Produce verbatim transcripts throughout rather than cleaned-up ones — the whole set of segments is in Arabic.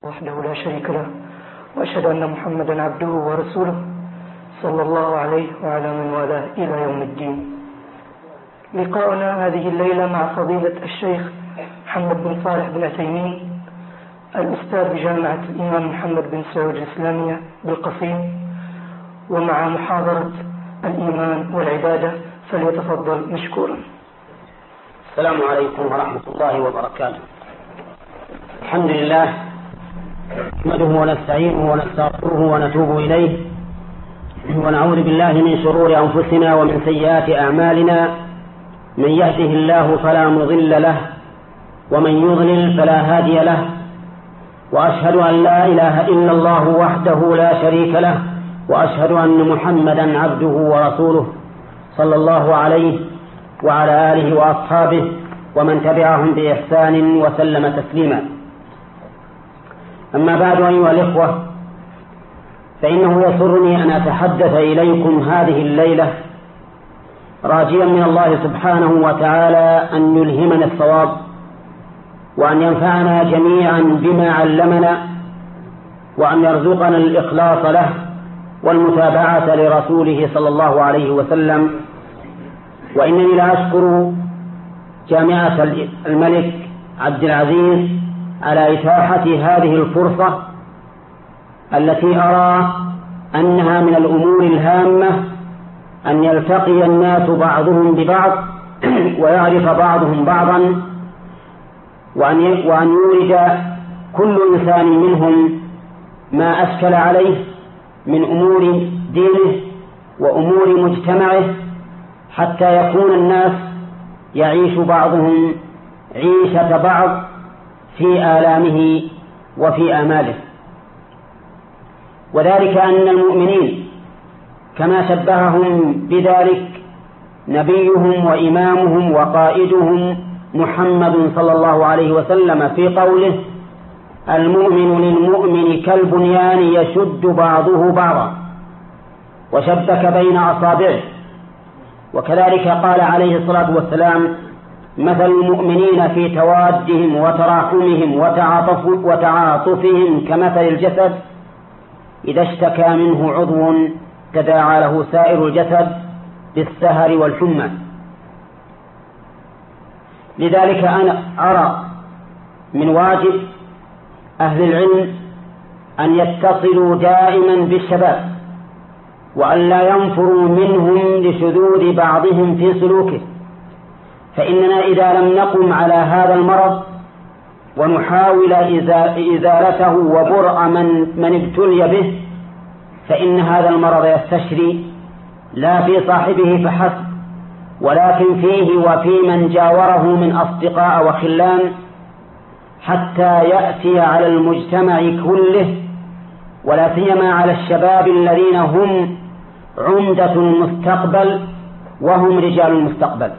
وحده لا شريك له، وأشهد أن محمدا عبده ورسوله صلى الله عليه وعلى من والاه إلى يوم الدين. لقاؤنا هذه الليلة مع فضيلة الشيخ محمد بن صالح بن عثيمين، الأستاذ بجامعة الإمام محمد بن سعود الإسلامية بالقصيم، ومع محاضرة الإيمان والعبادة، فليتفضل مشكورا. السلام عليكم ورحمة الله وبركاته. الحمد لله نحمده ونستعينه ونستغفره ونتوب إليه، ونعوذ بالله من شرور أنفسنا ومن سيئات أعمالنا. من يهده الله فلا مضل له، ومن يضلل فلا هادي له، وأشهد أن لا إله إلا الله وحده لا شريك له، وأشهد أن محمدا عبده ورسوله صلى الله عليه وعلى آله وأصحابه ومن تبعهم بإحسان وسلم تسليما. أما بعد، أيها الإخوة، فإنه يسرني أن أتحدث إليكم هذه الليلة راجيا من الله سبحانه وتعالى أن يلهمنا الصواب، وأن ينفعنا جميعا بما علمنا، وأن يرزقنا الإخلاص له والمتابعة لرسوله صلى الله عليه وسلم. وإنني لأشكر جامعة الملك عبد العزيز على إتاحة هذه الفرصة التي أرى أنها من الأمور الهامة أن يلتقي الناس بعضهم ببعض ويعرف بعضهم بعضا، وأن يورد كل إنسان منهم ما أشكل عليه من أمور دينه وأمور مجتمعه، حتى يكون الناس يعيش بعضهم عيشة بعض في آلامه وفي آماله. وذلك أن المؤمنين كما شبههم بذلك نبيهم وإمامهم وقائدهم محمد صلى الله عليه وسلم في قوله: المؤمن للمؤمن كالبنيان يشد بعضه بعضا، وشبك بين أصابعه. وكذلك قال عليه الصلاة والسلام: مثل المؤمنين في توادهم وتراحمهم وتعاطف وتعاطفهم كمثل الجسد إذا اشتكى منه عضو تداعى له سائر الجسد بالسهر والحمى. لذلك أنا أرى من واجب أهل العلم أن يتصلوا دائما بالشباب، وأن لا ينفروا منهم لشذوذ بعضهم في سلوكه. فإننا إذا لم نقم على هذا المرض ونحاول إزالته وبرء من, من ابتلي به، فإن هذا المرض يستشري لا في صاحبه فحسب، ولكن فيه وفي من جاوره من أصدقاء وخلان، حتى يأتي على المجتمع كله، ولا سيما على الشباب الذين هم عمدة المستقبل وهم رجال المستقبل.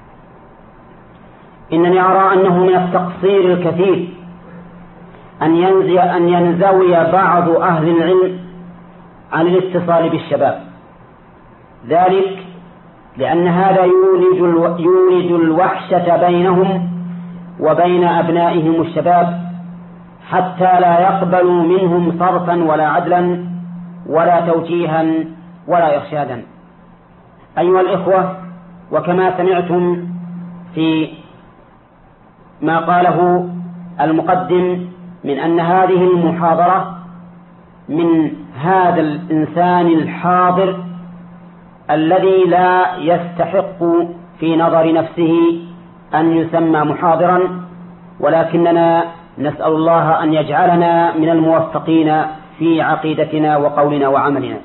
إنني أرى أنه من التقصير الكثير أن ينزوي, أن ينزوي بعض أهل العلم عن الاتصال بالشباب، ذلك لأن هذا يولد, يولد الوحشة بينهم وبين أبنائهم الشباب، حتى لا يقبلوا منهم صرفا ولا عدلا ولا توجيها ولا إرشادا. أيها الإخوة، وكما سمعتم في ما قاله المقدم من أن هذه المحاضرة من هذا الإنسان الحاضر الذي لا يستحق في نظر نفسه أن يسمى محاضرا، ولكننا نسأل الله أن يجعلنا من الموفقين في عقيدتنا وقولنا وعملنا.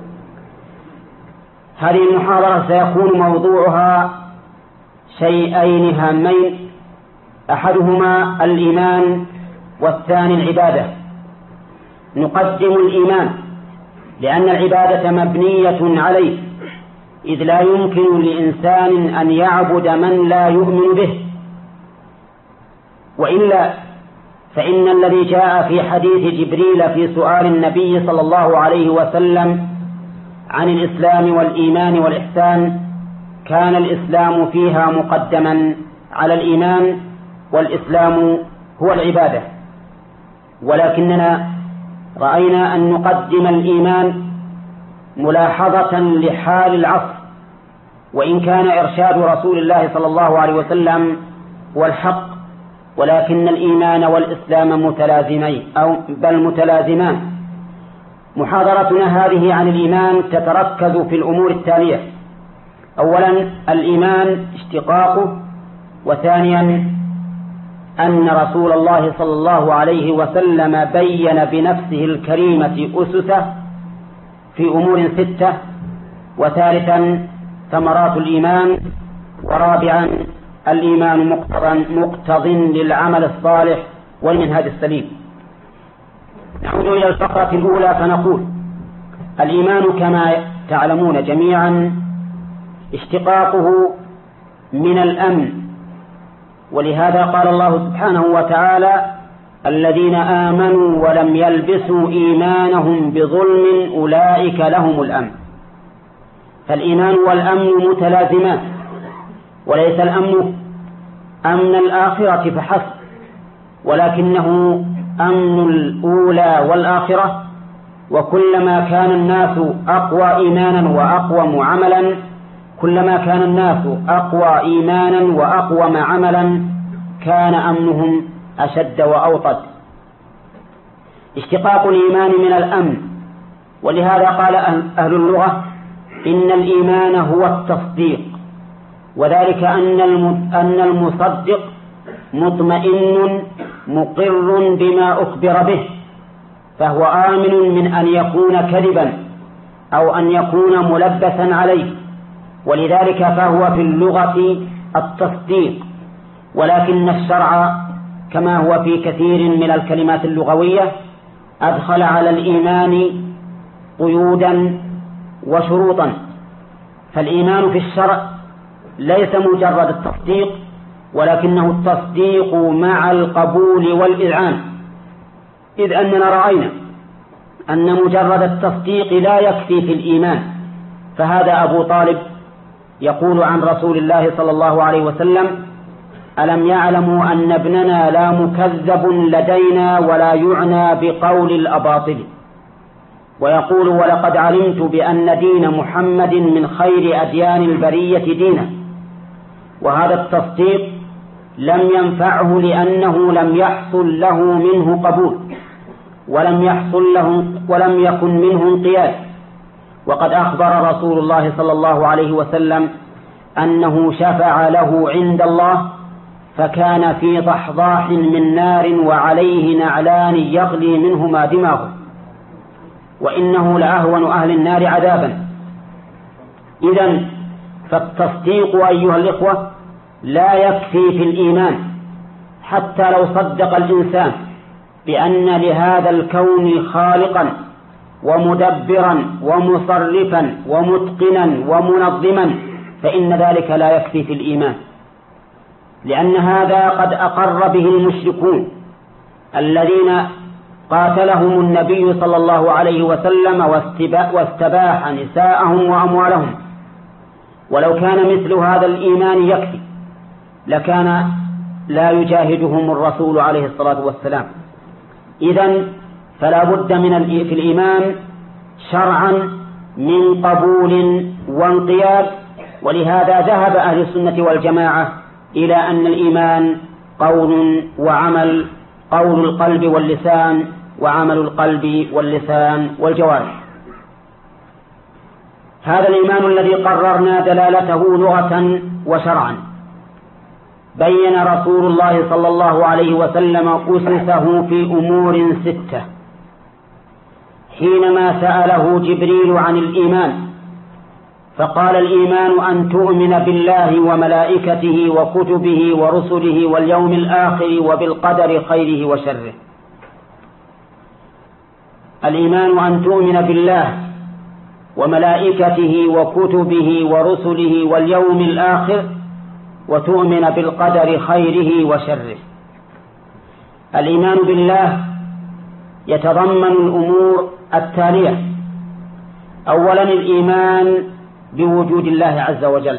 هذه المحاضرة سيكون موضوعها شيئين هامين، أحدهما الإيمان والثاني العبادة. نقدم الإيمان لأن العبادة مبنية عليه، إذ لا يمكن لإنسان أن يعبد من لا يؤمن به، وإلا فإن الذي جاء في حديث جبريل في سؤال النبي صلى الله عليه وسلم عن الإسلام والإيمان والإحسان كان الإسلام فيها مقدما على الإيمان، والإسلام هو العبادة. ولكننا رأينا أن نقدم الإيمان ملاحظة لحال العصر، وإن كان إرشاد رسول الله صلى الله عليه وسلم هو الحق، ولكن الإيمان والإسلام متلازمين أو بل متلازمان. محاضرتنا هذه عن الإيمان تتركز في الأمور التالية: أولا الإيمان اشتقاقه، وثانيا أن رسول الله صلى الله عليه وسلم بين بنفسه الكريمة أسسه في أمور ستة، وثالثا ثمرات الإيمان، ورابعا الإيمان مقتضى مقتض للعمل الصالح والمنهج السليم. نعود إلى الفقرة الأولى فنقول: الإيمان كما تعلمون جميعا اشتقاقه من الأمن، ولهذا قال الله سبحانه وتعالى: الذين آمنوا ولم يلبسوا إيمانهم بظلم أولئك لهم الأمن. فالإيمان والأمن متلازمان، وليس الأمن أمن الآخرة فحسب، ولكنه أمن الأولى والآخرة. وكلما كان الناس أقوى إيمانا وأقوم عملا كلما كان الناس أقوى إيمانا وأقوم عملا كان أمنهم أشد وأوطد. اشتقاق الإيمان من الأمن، ولهذا قال أهل اللغة: إن الإيمان هو التصديق، وذلك أن المصدق مطمئن مقر بما أخبر به، فهو آمن من أن يكون كذبا أو أن يكون ملبسا عليه، ولذلك فهو في اللغة التصديق. ولكن الشرع كما هو في كثير من الكلمات اللغوية أدخل على الإيمان قيودا وشروطا. فالإيمان في الشرع ليس مجرد التصديق، ولكنه التصديق مع القبول والإذعان، إذ أننا رأينا أن مجرد التصديق لا يكفي في الإيمان. فهذا أبو طالب يقول عن رسول الله صلى الله عليه وسلم: ألم يعلموا أن ابننا لا مكذب لدينا ولا يعنى بقول الأباطل. ويقول: ولقد علمت بأن دين محمد من خير أديان البرية دينا. وهذا التصديق لم ينفعه لأنه لم يحصل له منه قبول، ولم يحصل له ولم يكن منه انقياد. وقد أخبر رسول الله صلى الله عليه وسلم أنه شفع له عند الله فكان في ضحضاح من نار وعليه نعلان يغلي منهما دماغه، وإنه لأهون أهل النار عذابا. إذن فالتصديق أيها الإخوة لا يكفي في الإيمان، حتى لو صدق الإنسان بأن لهذا الكون خالقا ومدبرا ومصرفا ومتقنا ومنظما، فإن ذلك لا يكفي في الإيمان، لأن هذا قد أقر به المشركون الذين قاتلهم النبي صلى الله عليه وسلم واستباح نساءهم وأموالهم. ولو كان مثل هذا الإيمان يكفي لكان لا يجاهدهم الرسول عليه الصلاة والسلام. إذن فلا بد من في الإيمان شرعا من قبول وانقياد. ولهذا ذهب أهل السنة والجماعة إلى أن الإيمان قول وعمل، قول القلب واللسان، وعمل القلب واللسان والجوارح. هذا الإيمان الذي قررنا دلالته لغة وشرعا بين رسول الله صلى الله عليه وسلم أسسه في أمور ستة حينما سأله جبريل عن الإيمان، فقال: الإيمان أن تؤمن بالله وملائكته وكتبه ورسله واليوم الآخر وبالقدر خيره وشره. الإيمان أن تؤمن بالله وملائكته وكتبه ورسله واليوم الآخر وتؤمن بالقدر خيره وشره. الإيمان بالله يتضمن الأمور التالية: أولا الإيمان بوجود الله عز وجل،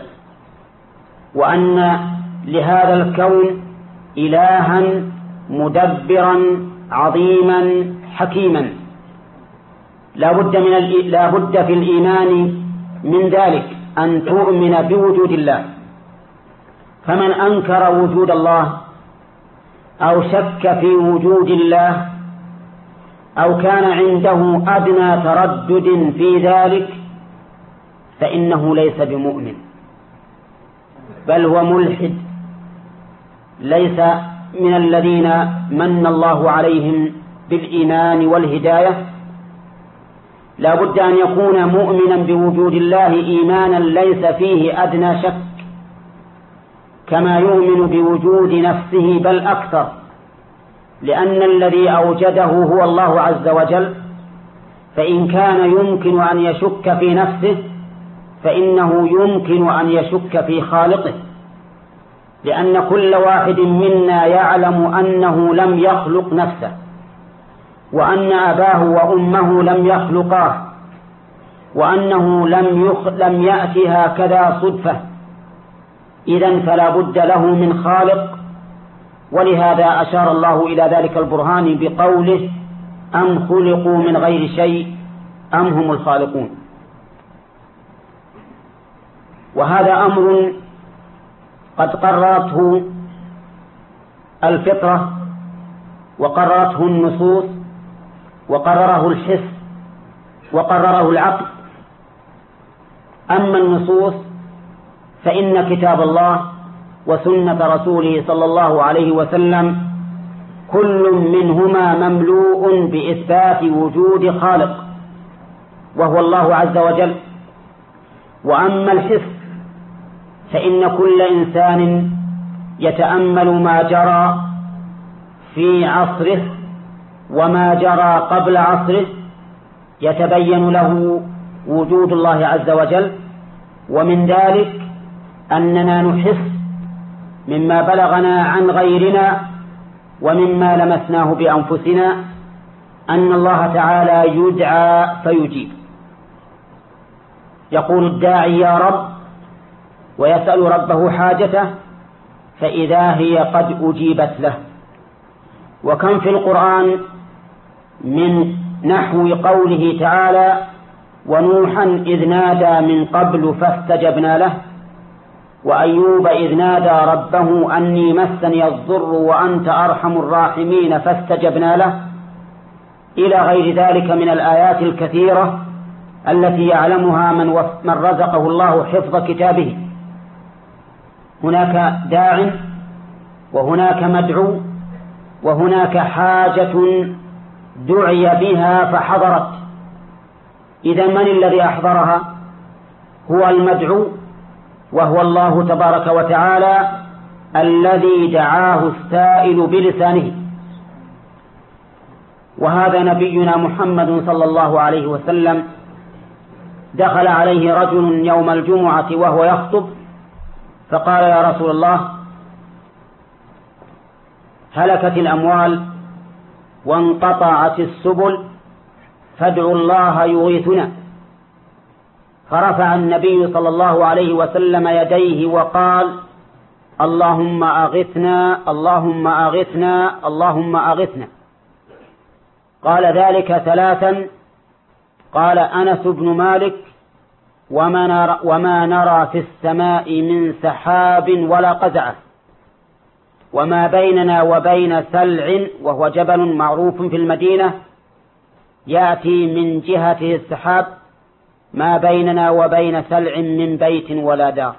وأن لهذا الكون إلها مدبرا عظيما حكيما. لا بد من لا بد في الإيمان من ذلك أن تؤمن بوجود الله. فمن أنكر وجود الله أو شك في وجود الله أو كان عنده أدنى تردد في ذلك فإنه ليس بمؤمن، بل هو ملحد، ليس من الذين من الله عليهم بالإيمان والهداية. لا بد أن يكون مؤمنا بوجود الله إيمانا ليس فيه أدنى شك، كما يؤمن بوجود نفسه بل أكثر، لأن الذي أوجده هو الله عز وجل، فإن كان يمكن أن يشك في نفسه فإنه يمكن أن يشك في خالقه، لأن كل واحد منا يعلم أنه لم يخلق نفسه، وأن أباه وأمه لم يخلقاه، وأنه لم, يخ... لم يأتي هكذا صدفة. إذن فلا بد له من خالق. ولهذا أشار الله إلى ذلك البرهان بقوله أم خلقوا من غير شيء أم هم الخالقون. وهذا أمر قد قررته الفطرة وقررته النصوص وقرره الحس وقرره العقل. أما النصوص فإن كتاب الله وسنة رسوله صلى الله عليه وسلم كل منهما مملوء بإثبات وجود خالق وهو الله عز وجل. وأما الحس فإن كل إنسان يتأمل ما جرى في عصره وما جرى قبل عصره يتبين له وجود الله عز وجل. ومن ذلك أننا نحس مما بلغنا عن غيرنا ومما لمسناه بأنفسنا أن الله تعالى يدعى فيجيب. يقول الداعي يا رب ويسأل ربه حاجته فإذا هي قد أجيبت له. وكم في القرآن من نحو قوله تعالى ونوحا إذ نادى من قبل فاستجبنا له، وأيوب إذ نادى ربه أني مسني الضر وأنت أرحم الراحمين فاستجبنا له، إلى غير ذلك من الآيات الكثيرة التي يعلمها من, من رزقه الله حفظ كتابه. هناك داع وهناك مدعو وهناك حاجة دعي بها فحضرت. إذا من الذي أحضرها؟ هو المدعو، وهو الله تبارك وتعالى الذي دعاه السائل بلسانه. وهذا نبينا محمد صلى الله عليه وسلم دخل عليه رجل يوم الجمعة وهو يخطب فقال يا رسول الله هلكت الأموال وانقطعت السبل فادعوا الله يغيثنا. فرفع النبي صلى الله عليه وسلم يديه وقال اللهم أغثنا اللهم أغثنا اللهم أغثنا. قال ذلك ثلاثا. قال أنس بن مالك وما نرى, وما نرى في السماء من سحاب ولا قزعة، وما بيننا وبين سلع وهو جبل معروف في المدينة يأتي من جهته السحاب ما بيننا وبين سلع من بيت ولا دار،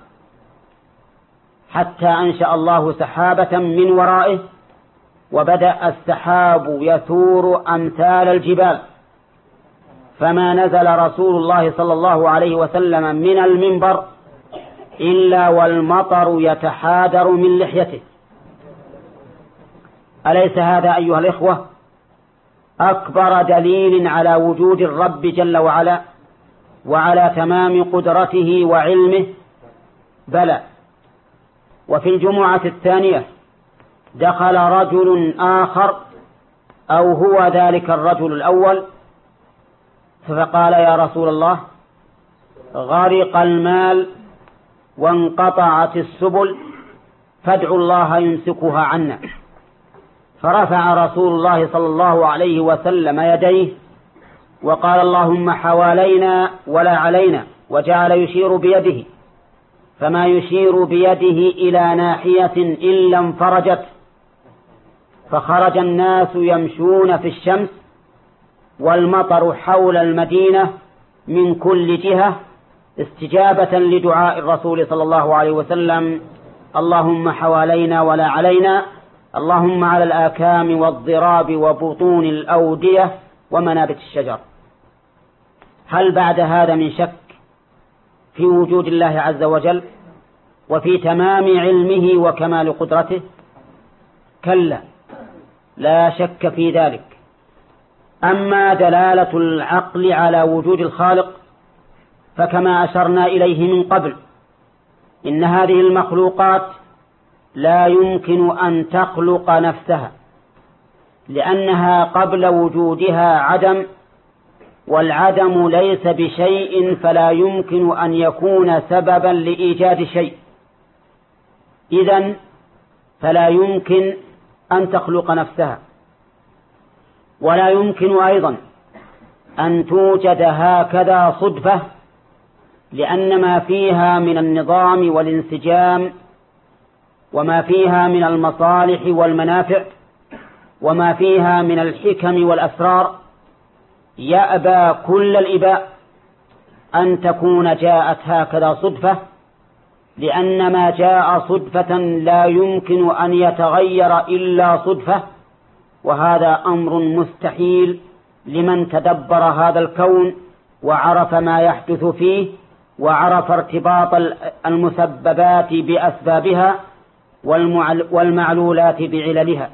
حتى أنشأ الله سحابة من ورائه وبدأ السحاب يثور أمثال الجبال، فما نزل رسول الله صلى الله عليه وسلم من المنبر إلا والمطر يتحادر من لحيته. أليس هذا أيها الإخوة أكبر دليل على وجود الرب جل وعلا وعلى تمام قدرته وعلمه؟ بلى. وفي الجمعة الثانية دخل رجل آخر أو هو ذلك الرجل الأول فقال يا رسول الله غرق المال وانقطعت السبل فادعوا الله يمسكها عنا. فرفع رسول الله صلى الله عليه وسلم يديه وقال اللهم حوالينا ولا علينا، وجعل يشير بيده، فما يشير بيده إلى ناحية إلا انفرجت، فخرج الناس يمشون في الشمس والمطر حول المدينة من كل جهة استجابة لدعاء الرسول صلى الله عليه وسلم اللهم حوالينا ولا علينا، اللهم على الآكام والضراب وبطون الأودية ومنابت الشجر. هل بعد هذا من شك في وجود الله عز وجل وفي تمام علمه وكمال قدرته؟ كلا، لا شك في ذلك. أما دلالة العقل على وجود الخالق فكما أشرنا إليه من قبل، إن هذه المخلوقات لا يمكن أن تخلق نفسها، لأنها قبل وجودها عدم، والعدم ليس بشيء فلا يمكن أن يكون سببا لإيجاد شيء، إذن فلا يمكن أن تخلق نفسها، ولا يمكن أيضا أن توجد هكذا صدفة، لأن ما فيها من النظام والانسجام وما فيها من المصالح والمنافع وما فيها من الحكم والأسرار يأبى كل الإباء أن تكون جاءت هكذا صدفة، لأن ما جاء صدفة لا يمكن أن يتغير إلا صدفة، وهذا أمر مستحيل لمن تدبر هذا الكون وعرف ما يحدث فيه وعرف ارتباط المسببات بأسبابها والمعلولات بعللها.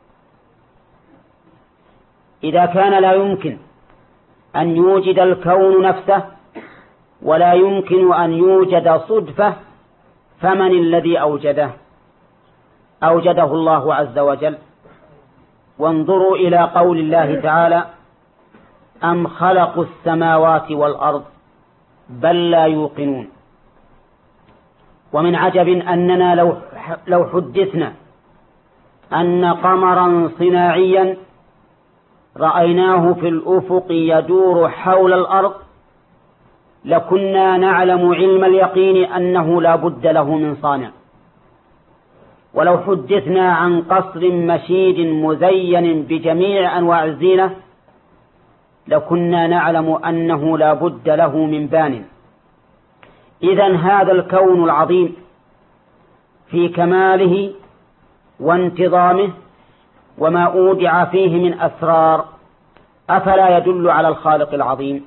إذا كان لا يمكن أن يوجد الكون نفسه ولا يمكن أن يوجد صدفة، فمن الذي أوجده؟ أوجده الله عز وجل. وانظروا إلى قول الله تعالى أم خلقوا السماوات والأرض بل لا يوقنون. ومن عجب أننا لو لو حدثنا أن قمرا صناعيا رأيناه في الأفق يدور حول الأرض لكنا نعلم علم اليقين أنه لا بد له من صانع. ولو حدثنا عن قصر مشيد مزين بجميع أنواع الزينة لكنا نعلم أنه لا بد له من بان. إذن هذا الكون العظيم في كماله وانتظامه وما أودع فيه من أسرار أفلا يدل على الخالق العظيم؟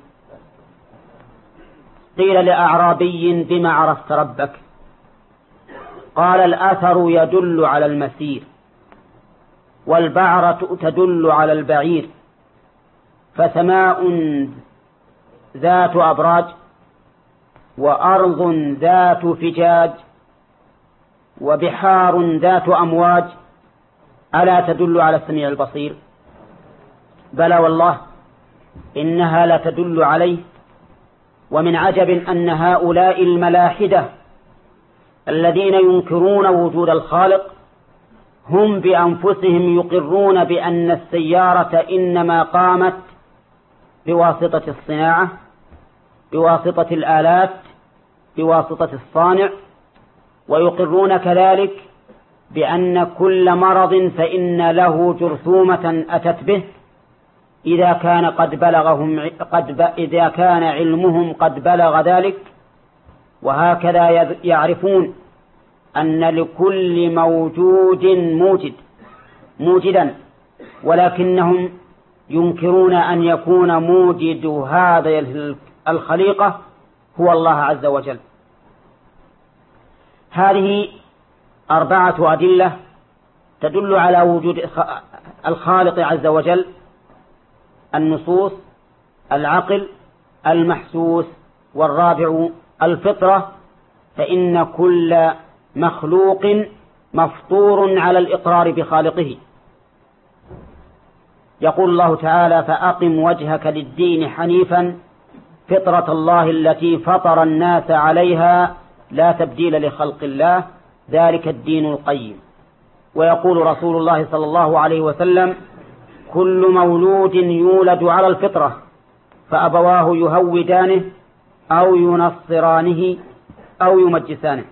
قيل لأعرابي بما عرفت ربك؟ قال الأثر يدل على المسير، والبعرة تدل على البعير، فسماء ذات أبراج وأرض ذات فجاج وبحار ذات أمواج ألا تدل على السميع البصير؟ بلى والله إنها لا تدل عليه. ومن عجب أن هؤلاء الملاحدة الذين ينكرون وجود الخالق هم بأنفسهم يقرون بأن السيارة إنما قامت بواسطة الصناعة، بواسطة الآلات، بواسطة الصانع، ويقرون كذلك بأن كل مرض فإن له جرثومة أتت به إذا كان قد بلغهم قد ب... إذا كان علمهم قد بلغ ذلك. وهكذا يعرفون أن لكل موجود موجد موجدا، ولكنهم ينكرون أن يكون موجد هذه الخليقة هو الله عز وجل. هذه أربعة أدلة تدل على وجود الخالق عز وجل: النصوص، العقل، المحسوس، والرابع الفطرة، فإن كل مخلوق مفطور على الإقرار بخالقه. يقول الله تعالى: فأقم وجهك للدين حنيفا فطرة الله التي فطر الناس عليها لا تبديل لخلق الله ذلك الدين القيم. ويقول رسول الله صلى الله عليه وسلم: كل مولود يولد على الفطرة فأبواه يهودانه أو ينصرانه أو يمجسانه.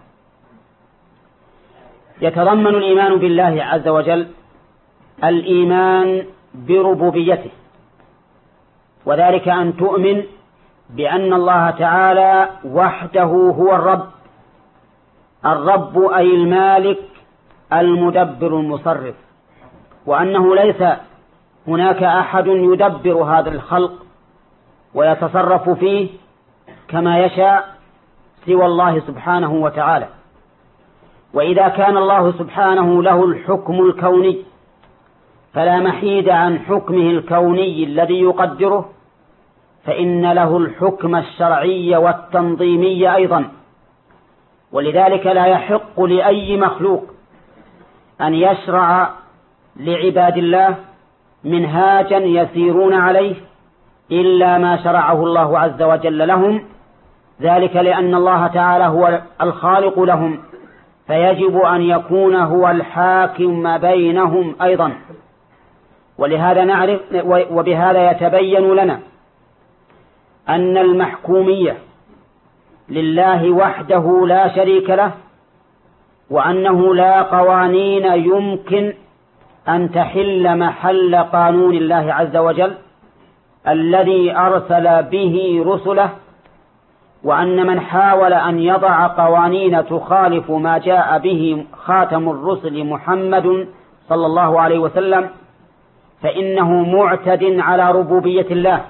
يتضمن الإيمان بالله عز وجل الإيمان بربوبيته، وذلك أن تؤمن بأن الله تعالى وحده هو الرب، الرب أي المالك المدبر المصرف، وأنه ليس هناك أحد يدبر هذا الخلق ويتصرف فيه كما يشاء سوى الله سبحانه وتعالى. وإذا كان الله سبحانه له الحكم الكوني فلا محيد عن حكمه الكوني الذي يقدره، فإن له الحكم الشرعي والتنظيمي أيضا. ولذلك لا يحق لأي مخلوق أن يشرع لعباد الله منهاجا يسيرون عليه إلا ما شرعه الله عز وجل لهم، ذلك لأن الله تعالى هو الخالق لهم، فيجب أن يكون هو الحاكم بينهم أيضا. ولهذا نعرف وبهذا يتبين لنا أن المحكومية لله وحده لا شريك له، وأنه لا قوانين يمكن أن تحل محل قانون الله عز وجل الذي أرسل به رسله، وأن من حاول أن يضع قوانين تخالف ما جاء به خاتم الرسل محمد صلى الله عليه وسلم فإنه معتد على ربوبية الله،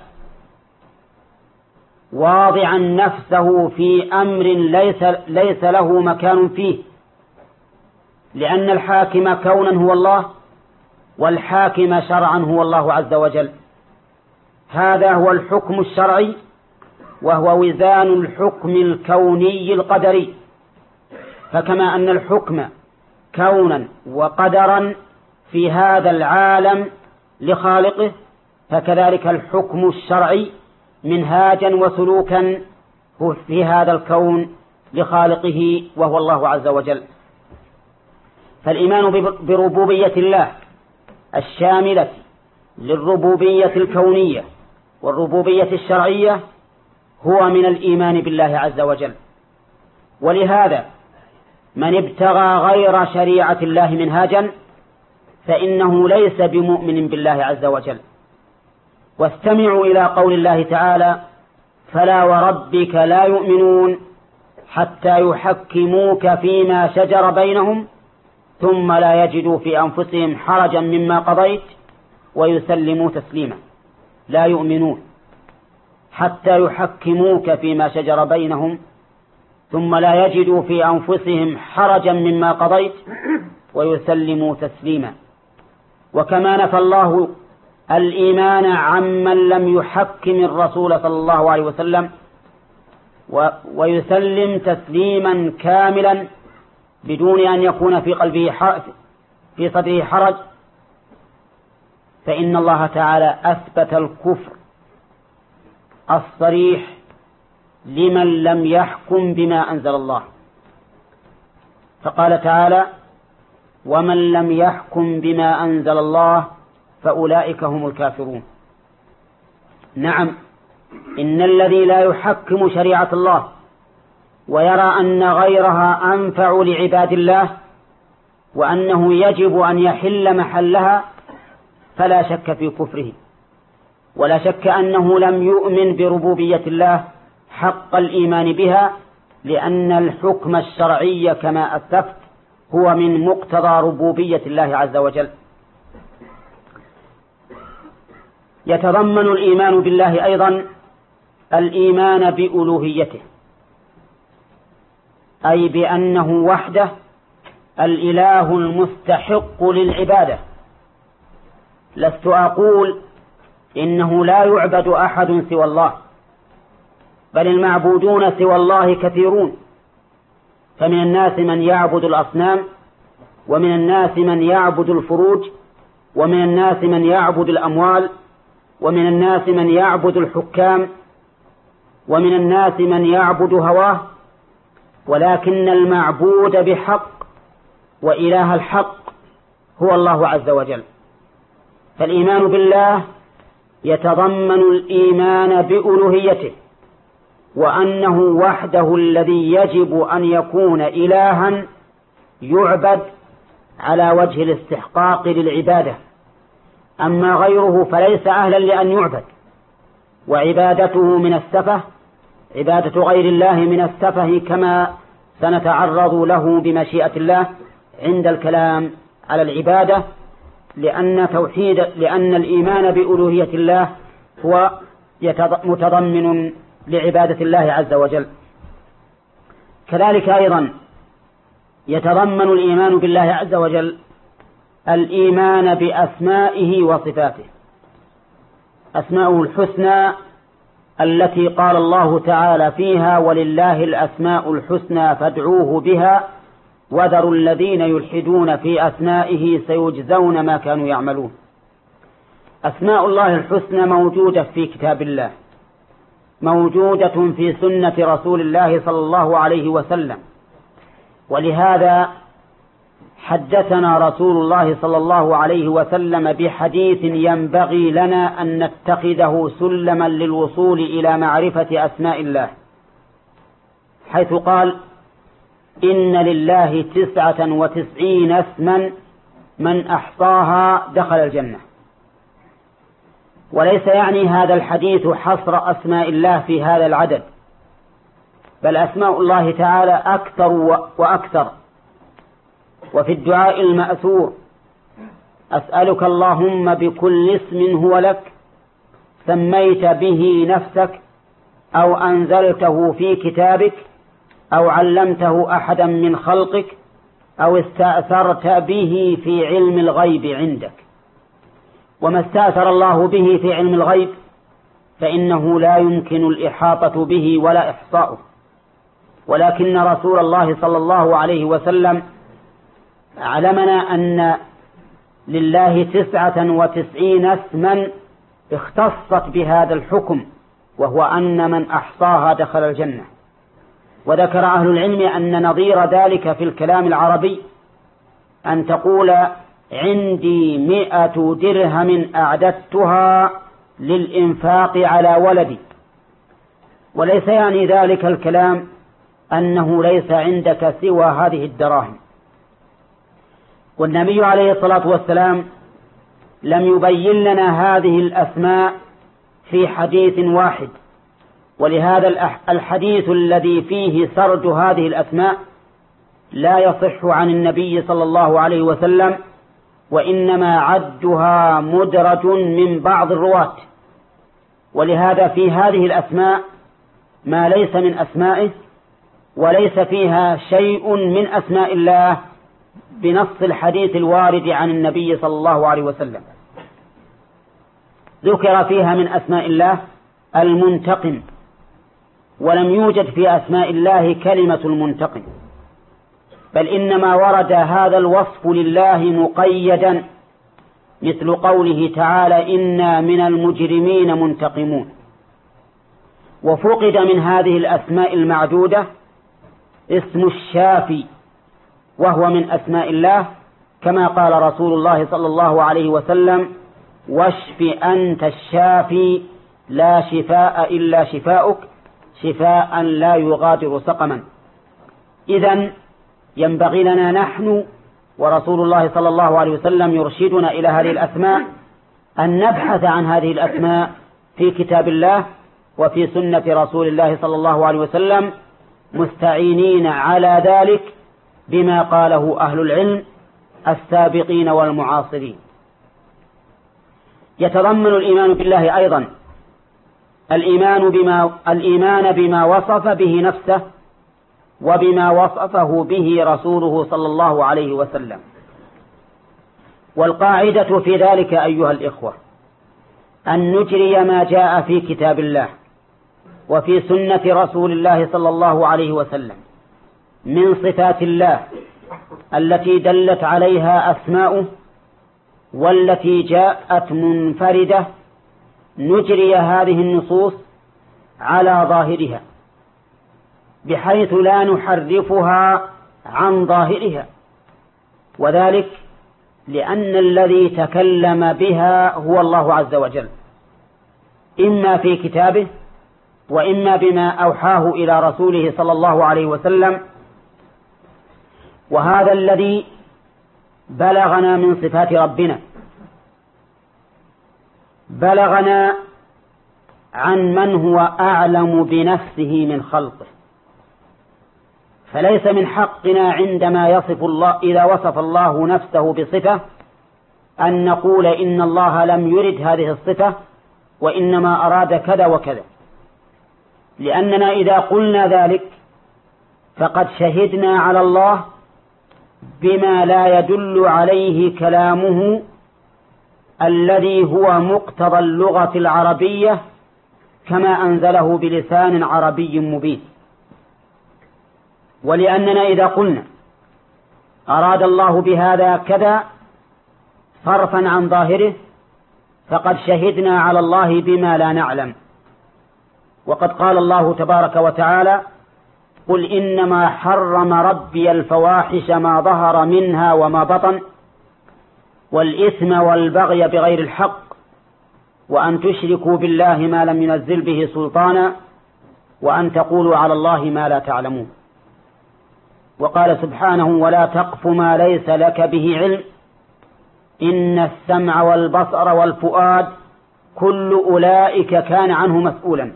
واضعا نفسه في أمر ليس, ليس له مكان فيه، لأن الحاكم كونا هو الله، والحاكم شرعا هو الله عز وجل. هذا هو الحكم الشرعي، وهو وزان الحكم الكوني القدري. فكما أن الحكم كونا وقدرا في هذا العالم لخالقه، فكذلك الحكم الشرعي منهاجا وسلوكا في هذا الكون لخالقه وهو الله عز وجل. فالإيمان بربوبية الله الشاملة للربوبية الكونية والربوبية الشرعية هو من الإيمان بالله عز وجل. ولهذا من ابتغى غير شريعة الله منهاجا فإنه ليس بمؤمن بالله عز وجل. واستمعوا إلى قول الله تعالى: فلا وربك لا يؤمنون حتى يحكموك فيما شجر بينهم ثم لا يجدوا في أنفسهم حرجا مما قضيت ويسلموا تسليما. لا يؤمنون حتى يحكموك فيما شجر بينهم ثم لا يجدوا في أنفسهم حرجا مما قضيت ويسلموا تسليما. وكما نفى الله الإيمان عمن لم يحكم الرسول صلى الله عليه وسلم ويسلم تسليما كاملا بدون أن يكون في قلبه حرج في صدره حرج، فإن الله تعالى أثبت الكفر الصريح لمن لم يحكم بما أنزل الله، فقال تعالى: ومن لم يحكم بما أنزل الله فأولئك هم الكافرون. نعم، إن الذي لا يحكم شريعة الله ويرى أن غيرها أنفع لعباد الله وأنه يجب أن يحل محلها فلا شك في كفره، ولا شك أنه لم يؤمن بربوبية الله حق الإيمان بها، لأن الحكم الشرعي كما أسلفت هو من مقتضى ربوبية الله عز وجل. يتضمن الإيمان بالله أيضا الإيمان بألوهيته، أي بأنه وحده الإله المستحق للعبادة. لست أقول إنه لا يعبد أحد سوى الله، بل المعبودون سوى الله كثيرون، فمن الناس من يعبد الأصنام، ومن الناس من يعبد الفروج، ومن الناس من يعبد الأموال، ومن الناس من يعبد الحكام، ومن الناس من يعبد هواه. ولكن المعبود بحق وإله الحق هو الله عز وجل. فالإيمان بالله يتضمن الإيمان بألوهيته، وأنه وحده الذي يجب أن يكون إلها يعبد على وجه الاستحقاق للعبادة، أما غيره فليس أهلا لأن يعبد، وعبادته من السفه، عبادة غير الله من السفه، كما سنتعرض له بمشيئة الله عند الكلام على العبادة، لأن توحيد لأن الإيمان بألوهية الله هو متضمن لعبادة الله عز وجل. كذلك أيضا يتضمن الإيمان بالله عز وجل الإيمان بأسمائه وصفاته، أسماؤه الحسنى التي قال الله تعالى فيها: ولله الأسماء الحسنى فادعوه بها وذروا الذين يلحدون في أسمائه سيجزون ما كانوا يعملون. أسماء الله الحسنى موجودة في كتاب الله، موجودة في سنة رسول الله صلى الله عليه وسلم، ولهذا حدثنا رسول الله صلى الله عليه وسلم بحديث ينبغي لنا أن نتخذه سلما للوصول إلى معرفة أسماء الله، حيث قال: إن لله تسعة وتسعين اسما من أحصاها دخل الجنة. وليس يعني هذا الحديث حصر أسماء الله في هذا العدد، بل أسماء الله تعالى أكثر وأكثر. وفي الدعاء المأثور: أسألك اللهم بكل اسم هو لك سميت به نفسك أو أنزلته في كتابك أو علمته أحدا من خلقك أو استأثرت به في علم الغيب عندك. وما استأثر الله به في علم الغيب فإنه لا يمكن الإحاطة به ولا إحصاؤه، ولكن رسول الله صلى الله عليه وسلم علمنا أن لله تسعة وتسعين اسما اختصت بهذا الحكم، وهو أن من أحصاها دخل الجنة. وذكر أهل العلم أن نظير ذلك في الكلام العربي أن تقول: عندي مئة درهم أعددتها للإنفاق على ولدي. وليس يعني ذلك الكلام أنه ليس عندك سوى هذه الدراهم. والنبي عليه الصلاة والسلام لم يبين لنا هذه الأسماء في حديث واحد، ولهذا الحديث الذي فيه سرد هذه الأسماء لا يصح عن النبي صلى الله عليه وسلم، وإنما عدها مدرج من بعض الرواة. ولهذا في هذه الأسماء ما ليس من أسمائه، وليس فيها شيء من أسماء الله بنص الحديث الوارد عن النبي صلى الله عليه وسلم. ذكر فيها من أسماء الله المنتقم، ولم يوجد في أسماء الله كلمة المنتقم، بل إنما ورد هذا الوصف لله مقيدا، مثل قوله تعالى: إنا من المجرمين منتقمون. وفقد من هذه الأسماء المعدودة اسم الشافي، وهو من أسماء الله، كما قال رسول الله صلى الله عليه وسلم: واشف أنت الشافي لا شفاء إلا شفاؤك شفاء لا يغادر سقما. إذن ينبغي لنا نحن ورسول الله صلى الله عليه وسلم يرشدنا إلى هذه الأسماء أن نبحث عن هذه الأسماء في كتاب الله وفي سنة رسول الله صلى الله عليه وسلم، مستعينين على ذلك بما قاله أهل العلم السابقين والمعاصرين. يتضمن الإيمان بالله أيضا الإيمان بما, الإيمان بما وصف به نفسه وبما وصفه به رسوله صلى الله عليه وسلم. والقاعدة في ذلك أيها الإخوة أن نجري ما جاء في كتاب الله وفي سنة رسول الله صلى الله عليه وسلم من صفات الله التي دلت عليها أسماؤه والتي جاءت منفردة، نجري هذه النصوص على ظاهرها بحيث لا نحرفها عن ظاهرها، وذلك لأن الذي تكلم بها هو الله عز وجل، إما في كتابه وإما بما أوحاه إلى رسوله صلى الله عليه وسلم. وهذا الذي بلغنا من صفات ربنا بلغنا عن من هو أعلم بنفسه من خلقه، فليس من حقنا عندما يصف الله إذا وصف الله نفسه بصفة أن نقول إن الله لم يرد هذه الصفة وإنما أراد كذا وكذا، لأننا إذا قلنا ذلك فقد شهدنا على الله بما لا يدل عليه كلامه الذي هو مقتضى اللغة العربية كما أنزله بلسان عربي مبين. ولأننا إذا قلنا أراد الله بهذا كذا صرفا عن ظاهره فقد شهدنا على الله بما لا نعلم. وقد قال الله تبارك وتعالى: قل إنما حرم ربي الفواحش ما ظهر منها وما بطن والإثم والبغي بغير الحق وأن تشركوا بالله ما لم ينزل به سلطانا وأن تقولوا على الله ما لا تعلمون. وقال سبحانه: ولا تقف ما ليس لك به علم إن السمع والبصر والفؤاد كل أولئك كان عنه مسؤولا.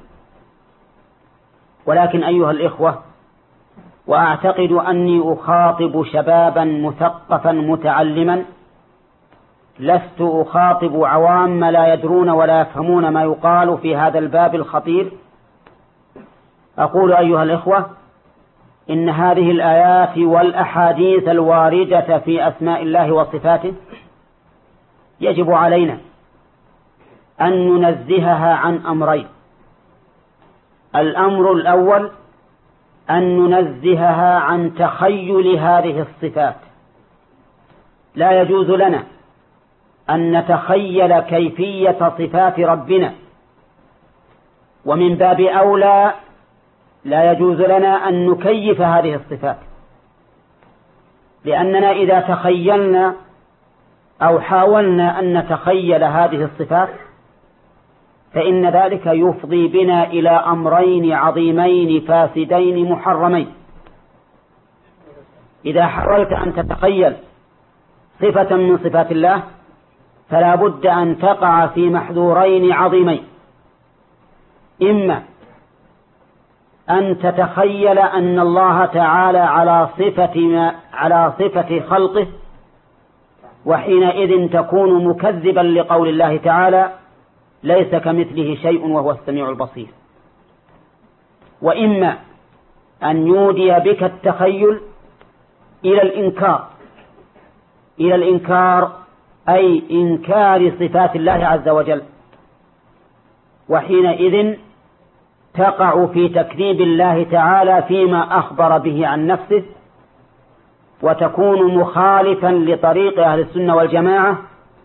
ولكن أيها الإخوة، وأعتقد أني أخاطب شبابا مثقفا متعلما، لست أخاطب عوام لا يدرون ولا يفهمون ما يقال في هذا الباب الخطير. أقول أيها الإخوة، إن هذه الآيات والأحاديث الواردة في أسماء الله وصفاته يجب علينا أن ننزهها عن أمرين. الأمر الأول أن ننزهها عن تخيل هذه الصفات. لا يجوز لنا أن نتخيل كيفية صفات ربنا، ومن باب أولى لا يجوز لنا أن نكيف هذه الصفات، لأننا إذا تخيلنا أو حاولنا أن نتخيل هذه الصفات فإن ذلك يفضي بنا إلى أمرين عظيمين فاسدين محرمين. إذا حاولت أن تتخيل صفة من صفات الله فلا بد أن تقع في محذورين عظيمين: إما أن تتخيل أن الله تعالى على صفة ما على صفة خلقه، وحينئذ تكون مكذبا لقول الله تعالى: ليس كمثله شيء وهو السميع البصير. وإما أن يودي بك التخيل إلى الإنكار إلى الإنكار أي إنكار صفات الله عز وجل، وحينئذ تقع في تكذيب الله تعالى فيما أخبر به عن نفسه، وتكون مخالفا لطريق أهل السنة والجماعة،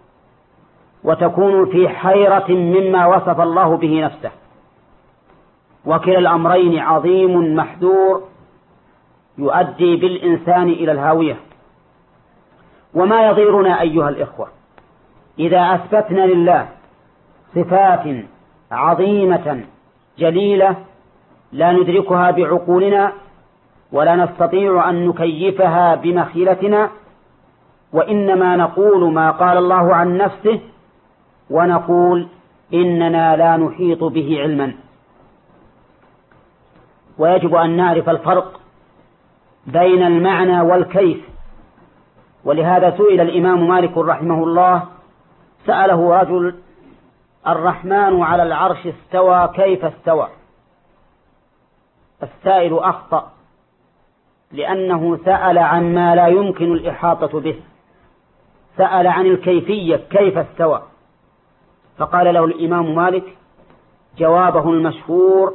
وتكون في حيرة مما وصف الله به نفسه. وكلا الأمرين عظيم محذور يؤدي بالإنسان إلى الهاوية. وما يضيرنا أيها الإخوة إذا أثبتنا لله صفات عظيمة جليلة لا ندركها بعقولنا ولا نستطيع أن نكيفها بمخيلتنا، وإنما نقول ما قال الله عن نفسه، ونقول إننا لا نحيط به علما. ويجب أن نعرف الفرق بين المعنى والكيف. ولهذا سئل الإمام مالك رحمه الله، سأله رجل: الرحمن على العرش استوى كيف استوى؟ السائل أخطأ، لأنه سأل عن ما لا يمكن الإحاطة به، سأل عن الكيفية كيف استوى. فقال له الإمام مالك جوابه المشهور: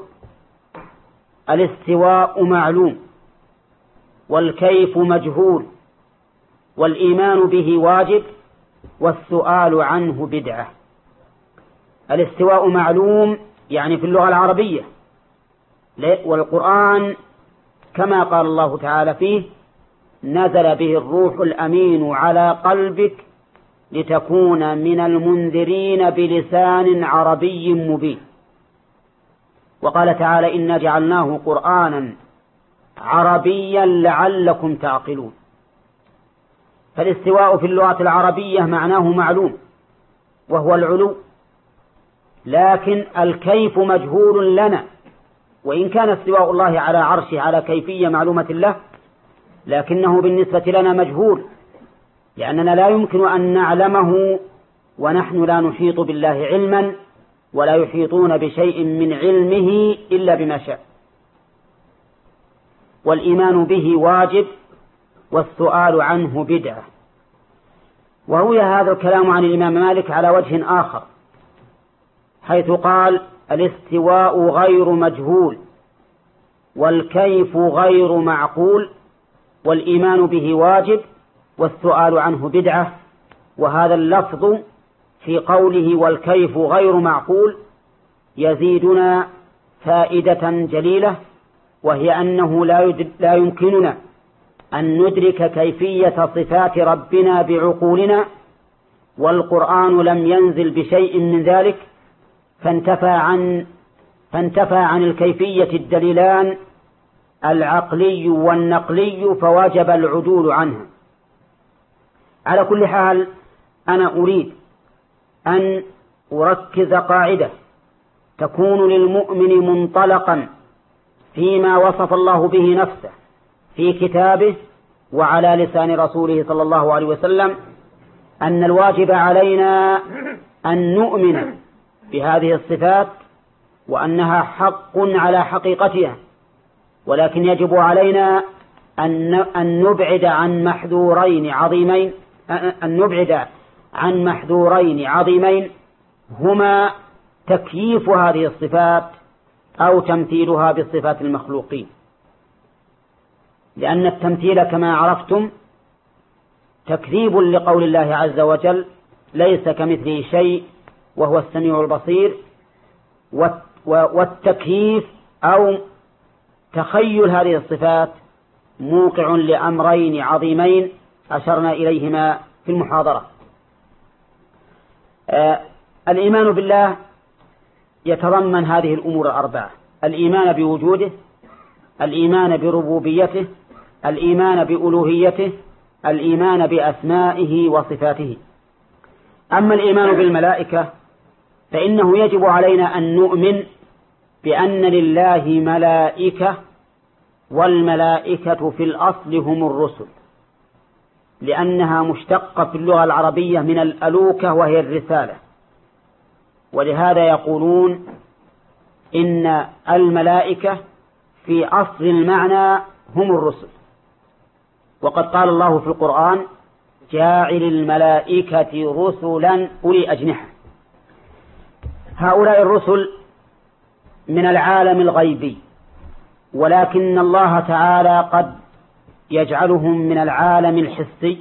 الاستواء معلوم والكيف مجهول والإيمان به واجب والسؤال عنه بدعة. الاستواء معلوم يعني في اللغة العربية، والقرآن كما قال الله تعالى فيه: نزل به الروح الأمين على قلبك لتكون من المنذرين بلسان عربي مبين. وقال تعالى إنا جعلناه قرآنا عربيا لعلكم تعقلون. فالاستواء في اللغة العربية معناه معلوم وهو العلو، لكن الكيف مجهول لنا، وإن كان استواء الله على عرشه على كيفية معلومة له، لكنه بالنسبة لنا مجهول، لأننا لا يمكن أن نعلمه ونحن لا نحيط بالله علما، ولا يحيطون بشيء من علمه إلا بما شاء. والإيمان به واجب والسؤال عنه بدعة. وروي هذا الكلام عن الإمام مالك على وجه آخر، حيث قال الاستواء غير مجهول والكيف غير معقول والإيمان به واجب والسؤال عنه بدعة. وهذا اللفظ في قوله والكيف غير معقول يزيدنا فائدة جليلة، وهي أنه لا يمكننا أن ندرك كيفية صفات ربنا بعقولنا، والقرآن لم ينزل بشيء من ذلك، فانتفى عن فانتفى عن الكيفية الدليلان العقلي والنقلي، فوجب العدول عنها. على كل حال أنا أريد أن أركز قاعدة تكون للمؤمن منطلقا فيما وصف الله به نفسه في كتابه وعلى لسان رسوله صلى الله عليه وسلم، أن الواجب علينا أن نؤمن بهذه الصفات وأنها حق على حقيقتها، ولكن يجب علينا أن نبعد عن محذورين عظيمين أن نبعد عن محذورين عظيمين هما تكييف هذه الصفات أو تمثيلها بالصفات المخلوقين. لأن التمثيل كما عرفتم تكذيب لقول الله عز وجل ليس كمثله شيء وهو السميع البصير، والتكييف أو تخيل هذه الصفات موقع لأمرين عظيمين أشرنا إليهما في المحاضرة. آه الإيمان بالله يتضمن هذه الأمور الأربعة: الإيمان بوجوده، الإيمان بربوبيته، الإيمان بألوهيته، الإيمان بأسمائه وصفاته. أما الإيمان بالملائكة فإنه يجب علينا أن نؤمن بأن لله ملائكة، والملائكة في الأصل هم الرسل، لأنها مشتقة في اللغة العربية من الألوكة وهي الرسالة، ولهذا يقولون إن الملائكة في أصل المعنى هم الرسل. وقد قال الله في القرآن جاعل الملائكة رسلا أولي أجنحة. هؤلاء الرسل من العالم الغيبي، ولكن الله تعالى قد يجعلهم من العالم الحسي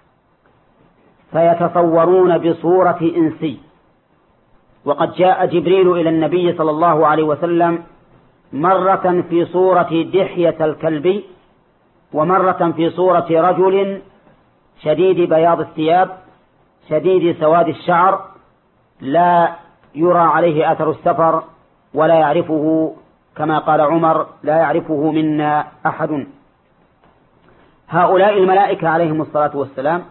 فيتصورون بصورة إنسي. وقد جاء جبريل إلى النبي صلى الله عليه وسلم مرة في صورة دحية الكلب، ومرة في صورة رجل شديد بياض الثياب شديد سواد الشعر لا يرى عليه أثر السفر ولا يعرفه، كما قال عمر لا يعرفه منا أحد. هؤلاء الملائكة عليهم الصلاة والسلام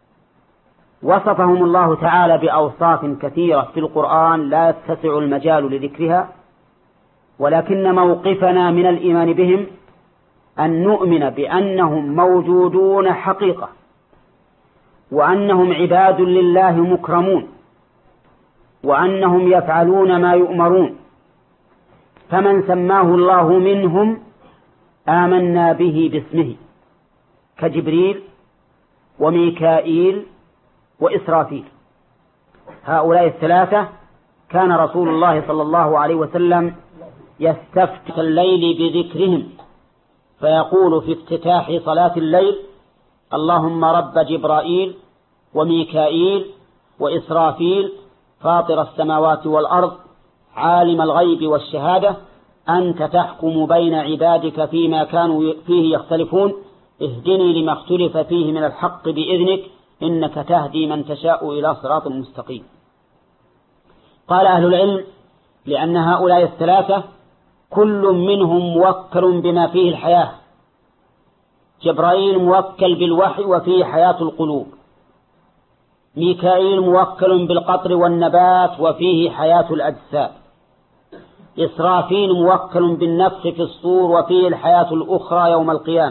وصفهم الله تعالى بأوصاف كثيرة في القرآن لا يتسع المجال لذكرها، ولكن موقفنا من الإيمان بهم أن نؤمن بأنهم موجودون حقيقة، وأنهم عباد لله مكرمون، وأنهم يفعلون ما يؤمرون، فمن سماه الله منهم آمنا به باسمه، كجبريل وميكائيل وإسرافيل. هؤلاء الثلاثة كان رسول الله صلى الله عليه وسلم يستفتح الليل بذكرهم، فيقول في افتتاح صلاة الليل اللهم رب جبرائيل وميكائيل وإسرافيل فاطر السماوات والأرض عالم الغيب والشهادة أنت تحكم بين عبادك فيما كانوا فيه يختلفون اهدني لما اختلف فيه من الحق بإذنك إنك تهدي من تشاء إلى صراط مستقيم. قال أهل العلم لأن هؤلاء الثلاثة كل منهم موكل بما فيه الحياة. جبرائيل موكل بالوحي وفيه حياة القلوب، ميكائيل موكل بالقطر والنبات وفيه حياة الأجساد، إسرافيل موكل بالنفخ في الصور وفيه الحياة الأخرى يوم القيامة.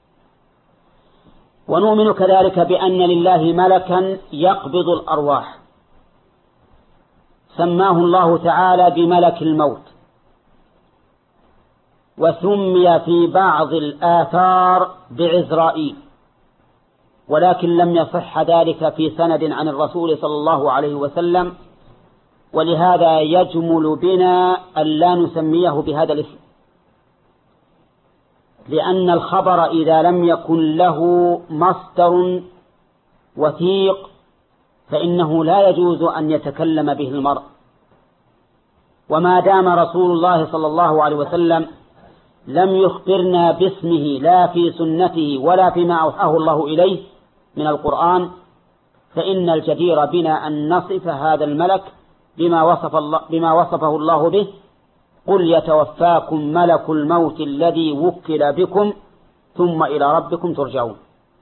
ونؤمن كذلك بأن لله ملكا يقبض الأرواح سماه الله تعالى بملك الموت، وسمي في بعض الآثار بعزرائيل، ولكن لم يصح ذلك في سند عن الرسول صلى الله عليه وسلم، ولهذا يجمل بنا أن لا نسميه بهذا الاسم، لأن الخبر إذا لم يكن له مصدر وثيق فإنه لا يجوز أن يتكلم به المرء. وما دام رسول الله صلى الله عليه وسلم لم يخبرنا باسمه لا في سنته ولا فيما أوحاه الله إليه من القرآن، فإن الجدير بنا أن نصف هذا الملك بما وصف الله بما وصفه الله به: قل يتوفاكم ملك الموت الذي وكل بكم ثم إلى ربكم ترجعون.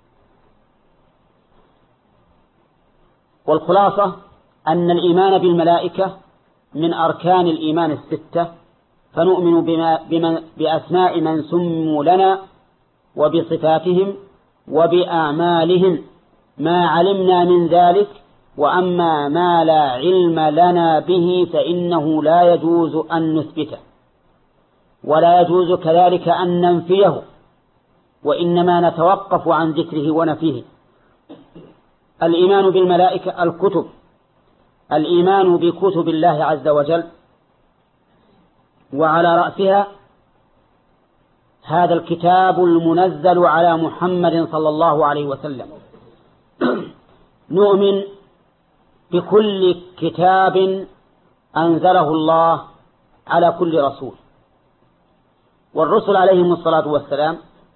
والخلاصة أن الإيمان بالملائكة من أركان الإيمان الستة، فنؤمن بما بمن بأسماء من سموا لنا وبصفاتهم وبأعمالهم ما علمنا من ذلك، وأما ما لا علم لنا به فإنه لا يجوز أن نثبته ولا يجوز كذلك أن ننفيه، وإنما نتوقف عن ذكره ونفيه. الإيمان بالملائكة الكتب، الإيمان بكتب الله عز وجل، وعلى رأسها هذا الكتاب المنزل على محمد صلى الله عليه وسلم. نؤمن بكل كتاب أنزله الله على كل رسول، والرسل عليهم الصلاة والسلام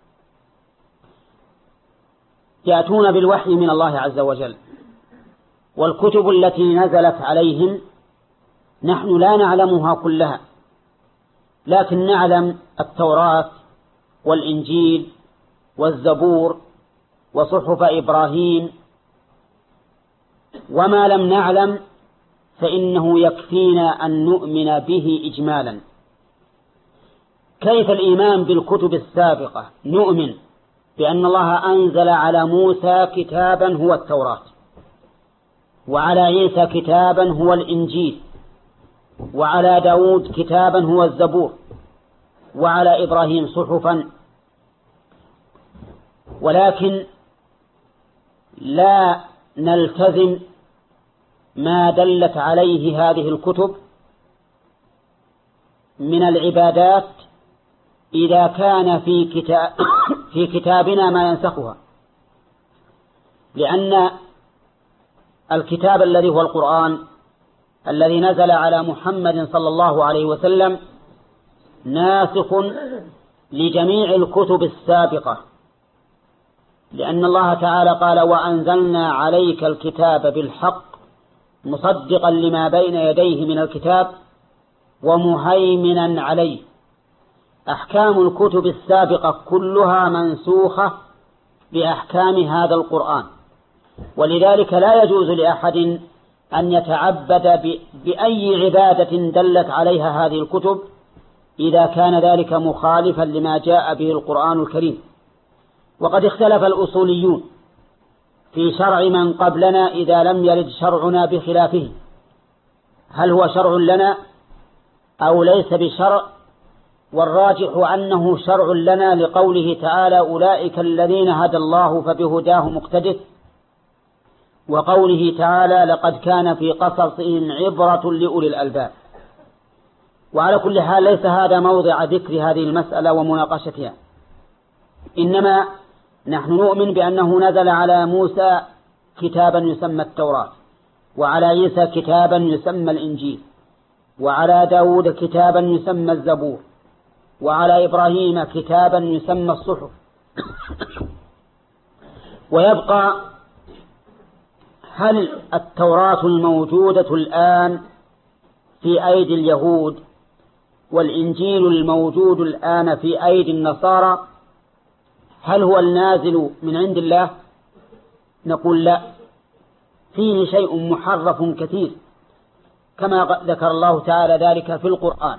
يأتون بالوحي من الله عز وجل، والكتب التي نزلت عليهم نحن لا نعلمها كلها، لكن نعلم التوراة والإنجيل والزبور وصحف إبراهيم، وما لم نعلم فإنه يكفينا أن نؤمن به إجمالا. كيف الإيمان بالكتب السابقة؟ نؤمن بأن الله أنزل على موسى كتابا هو التوراة، وعلى عيسى كتابا هو الإنجيل، وعلى داود كتابا هو الزبور، وعلى إبراهيم صحفا، ولكن لا نلتزم ما دلت عليه هذه الكتب من العبادات إذا كان في كتاب في كتابنا ما ينسخها، لأن الكتاب الذي هو القرآن الذي نزل على محمد صلى الله عليه وسلم ناسخ لجميع الكتب السابقة، لأن الله تعالى قال: وأنزلنا عليك الكتاب بالحق مصدقا لما بين يديه من الكتاب ومهيمنا عليه. أحكام الكتب السابقة كلها منسوخة بأحكام هذا القرآن، ولذلك لا يجوز لأحد أن يتعبد بأي عبادة دلت عليها هذه الكتب إذا كان ذلك مخالفا لما جاء به القرآن الكريم. وقد اختلف الأصوليون في شرع من قبلنا إذا لم يرد شرعنا بخلافه، هل هو شرع لنا أو ليس بشرع؟ والراجح أنه شرع لنا لقوله تعالى: أولئك الذين هدى الله فبهداه مقتدر، وقوله تعالى: لقد كان في قصصهم عبرة لأولي الألباب. وعلى كل حال ليس هذا موضع ذكر هذه المسألة ومناقشتها، إنما نحن نؤمن بأنه نزل على موسى كتابا يسمى التوراة، وعلى عيسى كتابا يسمى الإنجيل، وعلى داود كتابا يسمى الزبور، وعلى إبراهيم كتابا يسمى الصحف. ويبقى هل التوراة الموجودة الآن في أيدي اليهود والإنجيل الموجود الآن في أيدي النصارى هل هو النازل من عند الله؟ نقول لا، فيه شيء محرف كثير كما ذكر الله تعالى ذلك في القرآن،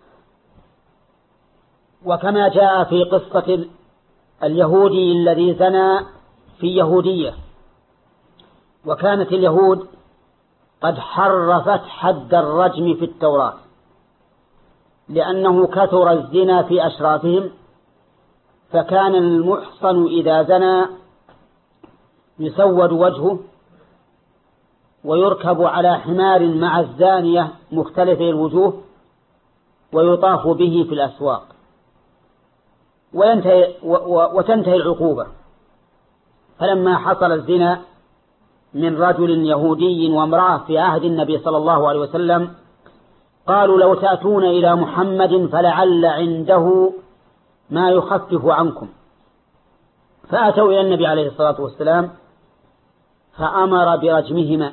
وكما جاء في قصة اليهودي الذي زنى في يهودية، وكانت اليهود قد حرفت حد الرجم في التوراة لأنه كثر الزنا في أشرافهم، فكان المحصن إذا زنى يسود وجهه ويركب على حمار مع الزانية مختلفة الوجوه ويطاف به في الأسواق وينتهي وتنتهي العقوبة. فلما حصل الزنا من رجل يهودي وامرأة في عهد النبي صلى الله عليه وسلم قالوا لو تأتون إلى محمد فلعل عنده ما يخفف عنكم، فأتوا إلى النبي عليه الصلاة والسلام فأمر برجمهما،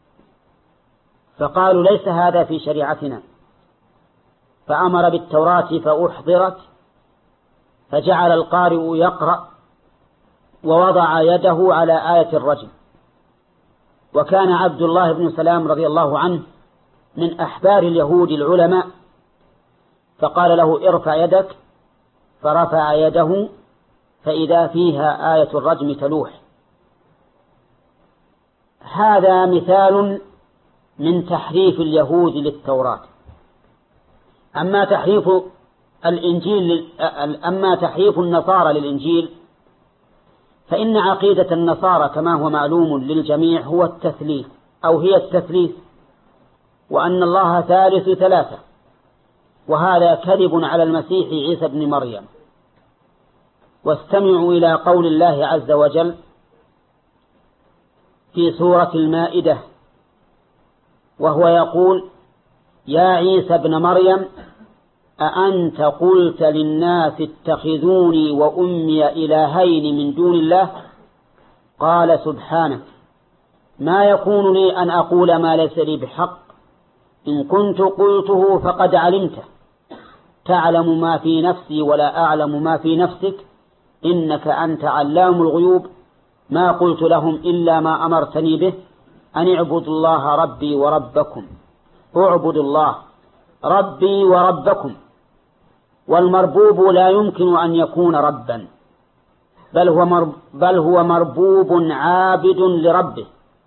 فقالوا ليس هذا في شريعتنا، فأمر بالتوراة فأحضرت، فجعل القارئ يقرأ ووضع يده على آية الرجم. وكان عبد الله بن سلام رضي الله عنه من أحبار اليهود العلماء، فقال له ارفع يدك، فرفع يده فإذا فيها آية الرجم تلوح. هذا مثال من تحريف اليهود للتوراة. أما تحريف الإنجيل أما تحريف النصارى للإنجيل فإن عقيدة النصارى كما هو معلوم للجميع هو التثليث أو هي التثليث، وأن الله ثالث ثلاثة، وهذا كذب على المسيح عيسى بن مريم. واستمعوا إلى قول الله عز وجل في سورة المائدة وهو يقول يا عيسى ابن مريم أأنت قلت للناس اتخذوني وأمي إلهين من دون الله؟ قال سبحانك ما يكون لي أن أقول ما ليس لي بحق، إن كنت قلته فقد علمته، تعلم ما في نفسي ولا أعلم ما في نفسك، إنك أنت علام الغيوب، ما قلت لهم إلا ما أمرتني به أن اعبدوا الله ربي وربكم، اعبدوا الله ربي وربكم. والمربوب لا يمكن أن يكون ربا، بل هو بل هو مربوب عابد لربه.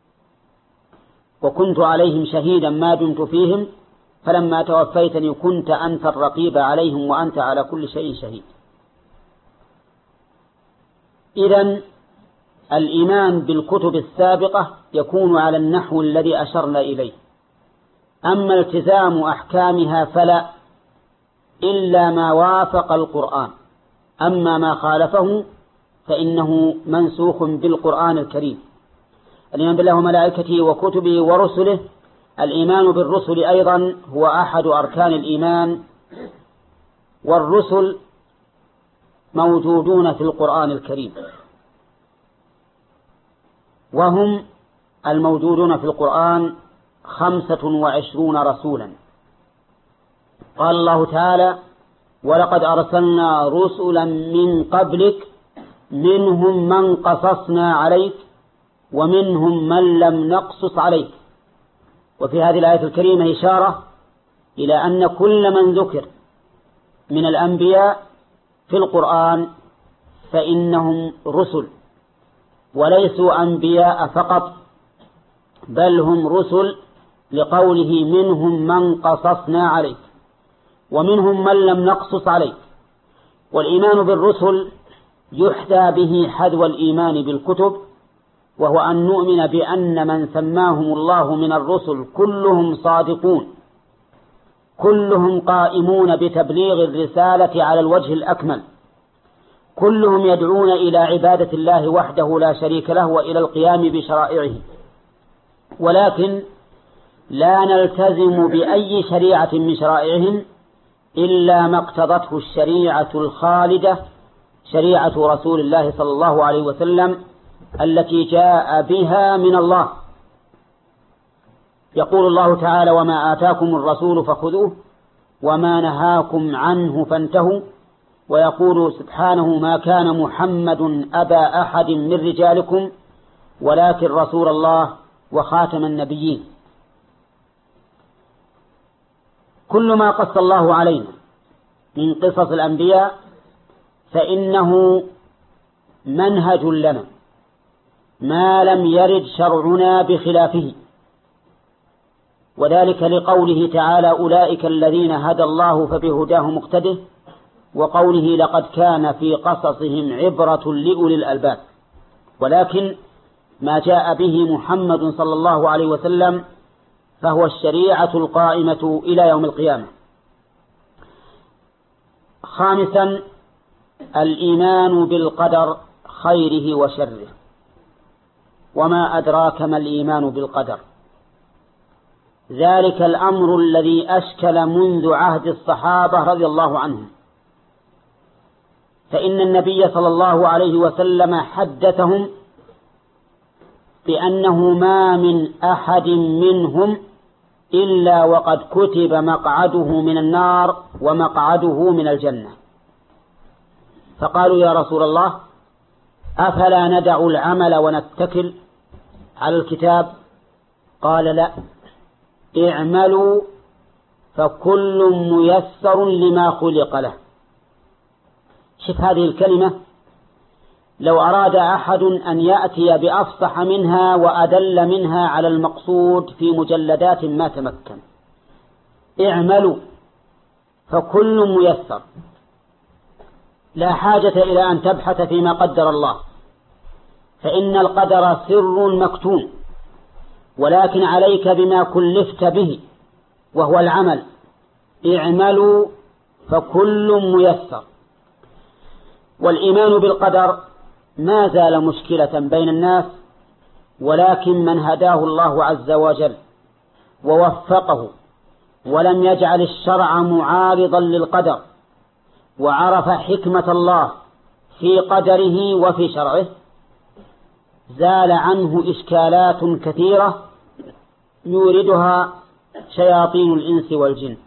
وكنت عليهم شهيدا ما دمت فيهم فلما توفيتني كنت أنت الرقيب عليهم وأنت على كل شيء شهيد. إذن الإيمان بالكتب السابقة يكون على النحو الذي أشرنا إليه، أما التزام أحكامها فلا، إلا ما وافق القرآن، أما ما خالفه فإنه منسوخ بالقرآن الكريم. الإيمان بالله وملائكته وكتبه ورسله، الإيمان بالرسل أيضا هو أحد أركان الإيمان، والرسل موجودون في القرآن الكريم، وهم الموجودون في القرآن خمسة وعشرون رسولا. قال الله تعالى ولقد أرسلنا رسلا من قبلك منهم من قصصنا عليك ومنهم من لم نقصص عليك. وفي هذه الآية الكريمة إشارة إلى أن كل من ذكر من الأنبياء في القرآن فإنهم رسل، وليسوا أنبياء فقط، بل هم رسل، لقوله منهم من قصصنا عليك ومنهم من لم نقصص عليك. والإيمان بالرسل يحدى به حذو الإيمان بالكتب، وهو أن نؤمن بأن من سماهم الله من الرسل كلهم صادقون، كلهم قائمون بتبليغ الرسالة على الوجه الأكمل، كلهم يدعون إلى عبادة الله وحده لا شريك له وإلى القيام بشرائعه، ولكن لا نلتزم بأي شريعة من شرائعهم إلا ما اقتضته الشريعة الخالدة، شريعة رسول الله صلى الله عليه وسلم التي جاء بها من الله يقول الله تعالى: وما آتاكم الرسول فخذوه وما نهاكم عنه فانتهوا. ويقول سبحانه: ما كان محمد أبا أحد من رجالكم ولكن رسول الله وخاتم النبيين. كل ما قص الله علينا من قصص الأنبياء فإنه منهج لنا ما لم يرد شرعنا بخلافه، وذلك لقوله تعالى: أولئك الذين هدى الله فبهداه مقتده، وقوله: لقد كان في قصصهم عبرة لأولي الألباب. ولكن ما جاء به محمد صلى الله عليه وسلم فهو الشريعة القائمة إلى يوم القيامة. خامسا: الإيمان بالقدر خيره وشره. وما أدراك ما الإيمان بالقدر؟ ذلك الأمر الذي أشكل منذ عهد الصحابة رضي الله عنهم، فإن النبي صلى الله عليه وسلم حدثهم بأنه ما من أحد منهم إلا وقد كتب مقعده من النار ومقعده من الجنة. فقالوا: يا رسول الله، أفلا ندع العمل ونتكل على الكتاب؟ قال: لا، اعملوا فكل ميسر لما خلق له. شوف هذه الكلمة، لو أراد أحد أن يأتي بأفصح منها وأدل منها على المقصود في مجلدات ما تمكن. اعملوا فكل ميسر، لا حاجة إلى أن تبحث فيما قدر الله، فإن القدر سر مكتوم، ولكن عليك بما كلفت به وهو العمل. اعملوا فكل ميسر. والإيمان بالقدر ما زال مشكلة بين الناس، ولكن من هداه الله عز وجل ووفقه ولم يجعل الشرع معارضا للقدر وعرف حكمة الله في قدره وفي شرعه، زال عنه إشكالات كثيرة يوردها شياطين الإنس والجن.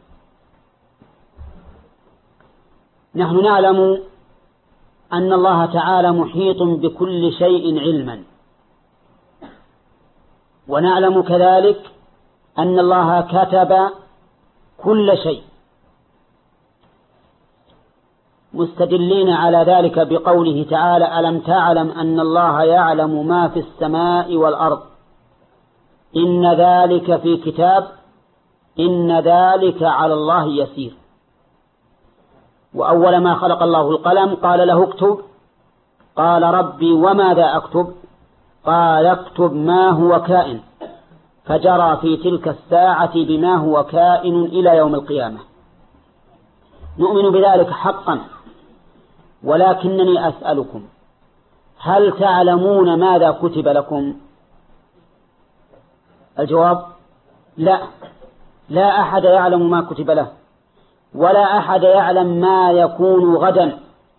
نحن نعلم أن الله تعالى محيط بكل شيء علما، ونعلم كذلك أن الله كتب كل شيء، مستدلين على ذلك بقوله تعالى: ألم تعلم أن الله يعلم ما في السماء والأرض إن ذلك في كتاب إن ذلك على الله يسير. وأول ما خلق الله القلم قال له اكتب، قال ربي وماذا أكتب؟ قال اكتب ما هو كائن، فجرى في تلك الساعة بما هو كائن إلى يوم القيامة. نؤمن بذلك حقا، ولكنني أسألكم: هل تعلمون ماذا كتب لكم؟ الجواب: لا، لا أحد يعلم ما كتب له، ولا أحد يعلم ما يكون غدا،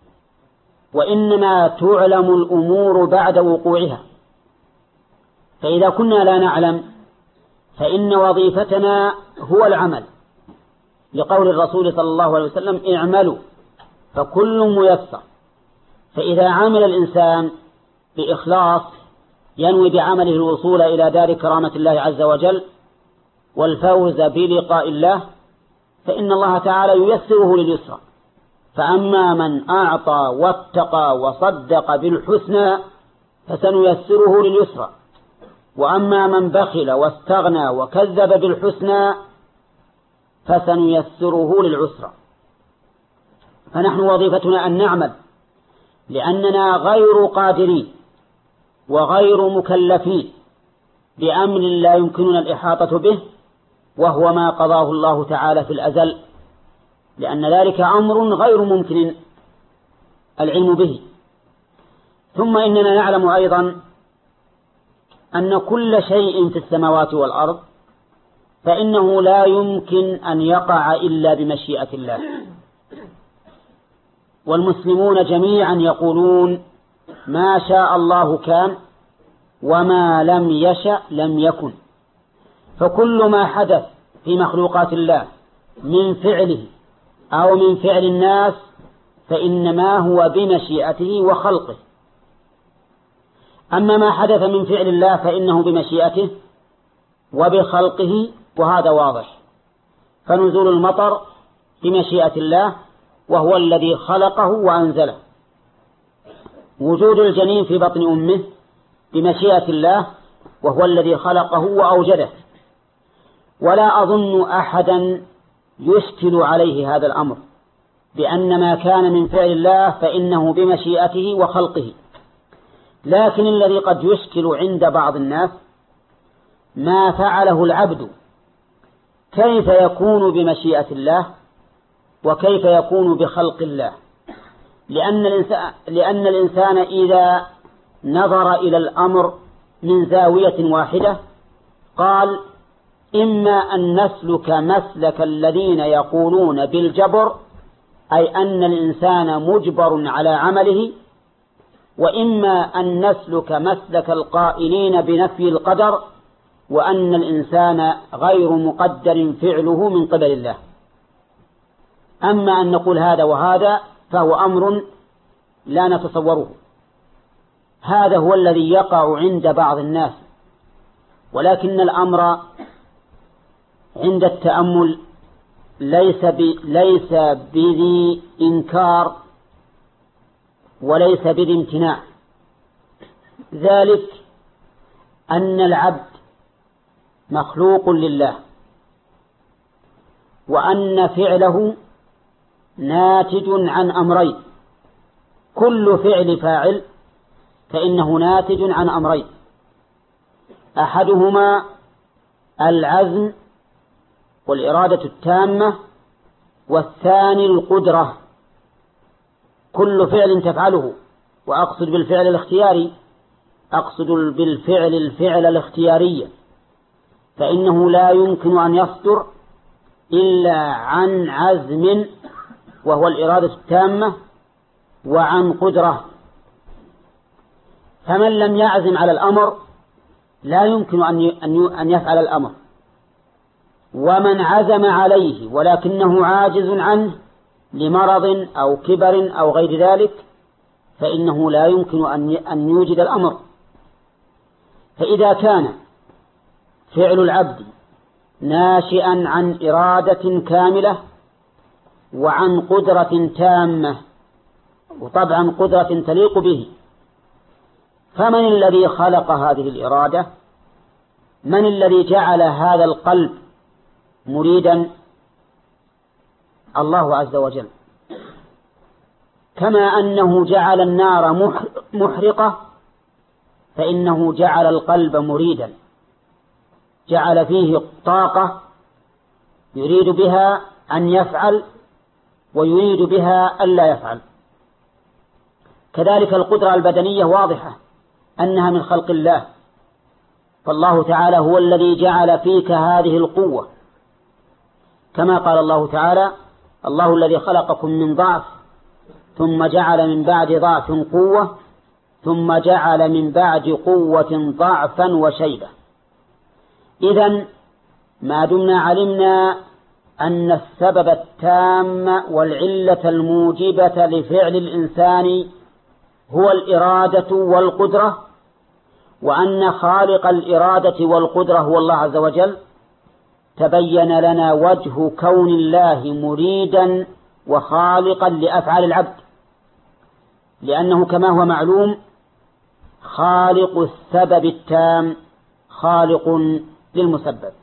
وإنما تعلم الأمور بعد وقوعها. فإذا كنا لا نعلم فإن وظيفتنا هو العمل، لقول الرسول صلى الله عليه وسلم: اعملوا فكل ميسر. فإذا عمل الإنسان بإخلاص ينوي بعمله الوصول إلى دار كرامة الله عز وجل والفوز بلقاء الله، فإن الله تعالى ييسره لليسرى. فأما من أعطى واتقى وصدق بالحسنى فسنيسره لليسرى، وأما من بخل واستغنى وكذب بالحسنى فسنيسره للعسرى. فنحن وظيفتنا أن نعمل، لأننا غير قادرين وغير مكلفين بأمر لا يمكننا الإحاطة به، وهو ما قضاه الله تعالى في الأزل، لأن ذلك أمر غير ممكن العلم به. ثم إننا نعلم أيضا أن كل شيء في السماوات والأرض فإنه لا يمكن أن يقع إلا بمشيئة الله. والمسلمون جميعا يقولون: ما شاء الله كان وما لم يشأ لم يكن. فكل ما حدث في مخلوقات الله من فعله أو من فعل الناس فإنما هو بمشيئته وخلقه. أما ما حدث من فعل الله فإنه بمشيئته وبخلقه، وهذا واضح. فنزول المطر بمشيئة الله وهو الذي خلقه وأنزله، وجود الجنين في بطن أمه بمشيئة الله وهو الذي خلقه وأوجده. ولا أظن أحدا يشكل عليه هذا الأمر بأن ما كان من فعل الله فإنه بمشيئته وخلقه. لكن الذي قد يشكل عند بعض الناس ما فعله العبد كيف يكون بمشيئة الله وكيف يكون بخلق الله، لأن الإنسان, لأن الإنسان إذا نظر إلى الأمر من زاوية واحدة قال إما أن نسلك مسلك الذين يقولون بالجبر، أي أن الإنسان مجبر على عمله، وإما أن نسلك مسلك القائلين بنفي القدر، وأن الإنسان غير مقدر فعله من قبل الله. أما أن نقول هذا وهذا فهو أمر لا نتصوره. هذا هو الذي يقع عند بعض الناس، ولكن الأمر عند التأمل ليس ليس بذي إنكار وليس بذي امتناع. ذلك أن العبد مخلوق لله، وأن فعله ناتج عن أمرين. كل فعل فاعل فإنه ناتج عن أمرين، أحدهما العزم والإرادة التامة، والثاني القدرة. كل فعل تفعله، وأقصد بالفعل الاختياري أقصد بالفعل الفعل الاختياري، فإنه لا يمكن أن يصدر إلا عن عزم وهو الإرادة التامة وعن قدرة. فمن لم يعزم على الأمر لا يمكن أن يفعل الأمر، ومن عزم عليه ولكنه عاجز عنه لمرض أو كبر أو غير ذلك فإنه لا يمكن أن يوجد الأمر. فإذا كان فعل العبد ناشئا عن إرادة كاملة وعن قدرة تامة، وطبعا قدرة تليق به، فمن الذي خلق هذه الإرادة؟ من الذي جعل هذا القلب مريدا؟ الله عز وجل. كما أنه جعل النار محرقة فإنه جعل القلب مريدا، جعل فيه طاقة يريد بها أن يفعل ويريد بها ألا يفعل. كذلك القدرة البدنية واضحة أنها من خلق الله، فالله تعالى هو الذي جعل فيك هذه القوة، كما قال الله تعالى: الله الذي خلقكم من ضعف ثم جعل من بعد ضعف قوة ثم جعل من بعد قوة ضعفا وشيبة. إذن ما دمنا علمنا أن السبب التام والعلة الموجبة لفعل الإنسان هو الإرادة والقدرة، وأن خالق الإرادة والقدرة هو الله عز وجل، تبين لنا وجه كون الله مريدا وخالقا لأفعال العبد، لأنه كما هو معلوم خالق السبب التام خالق للمسبب.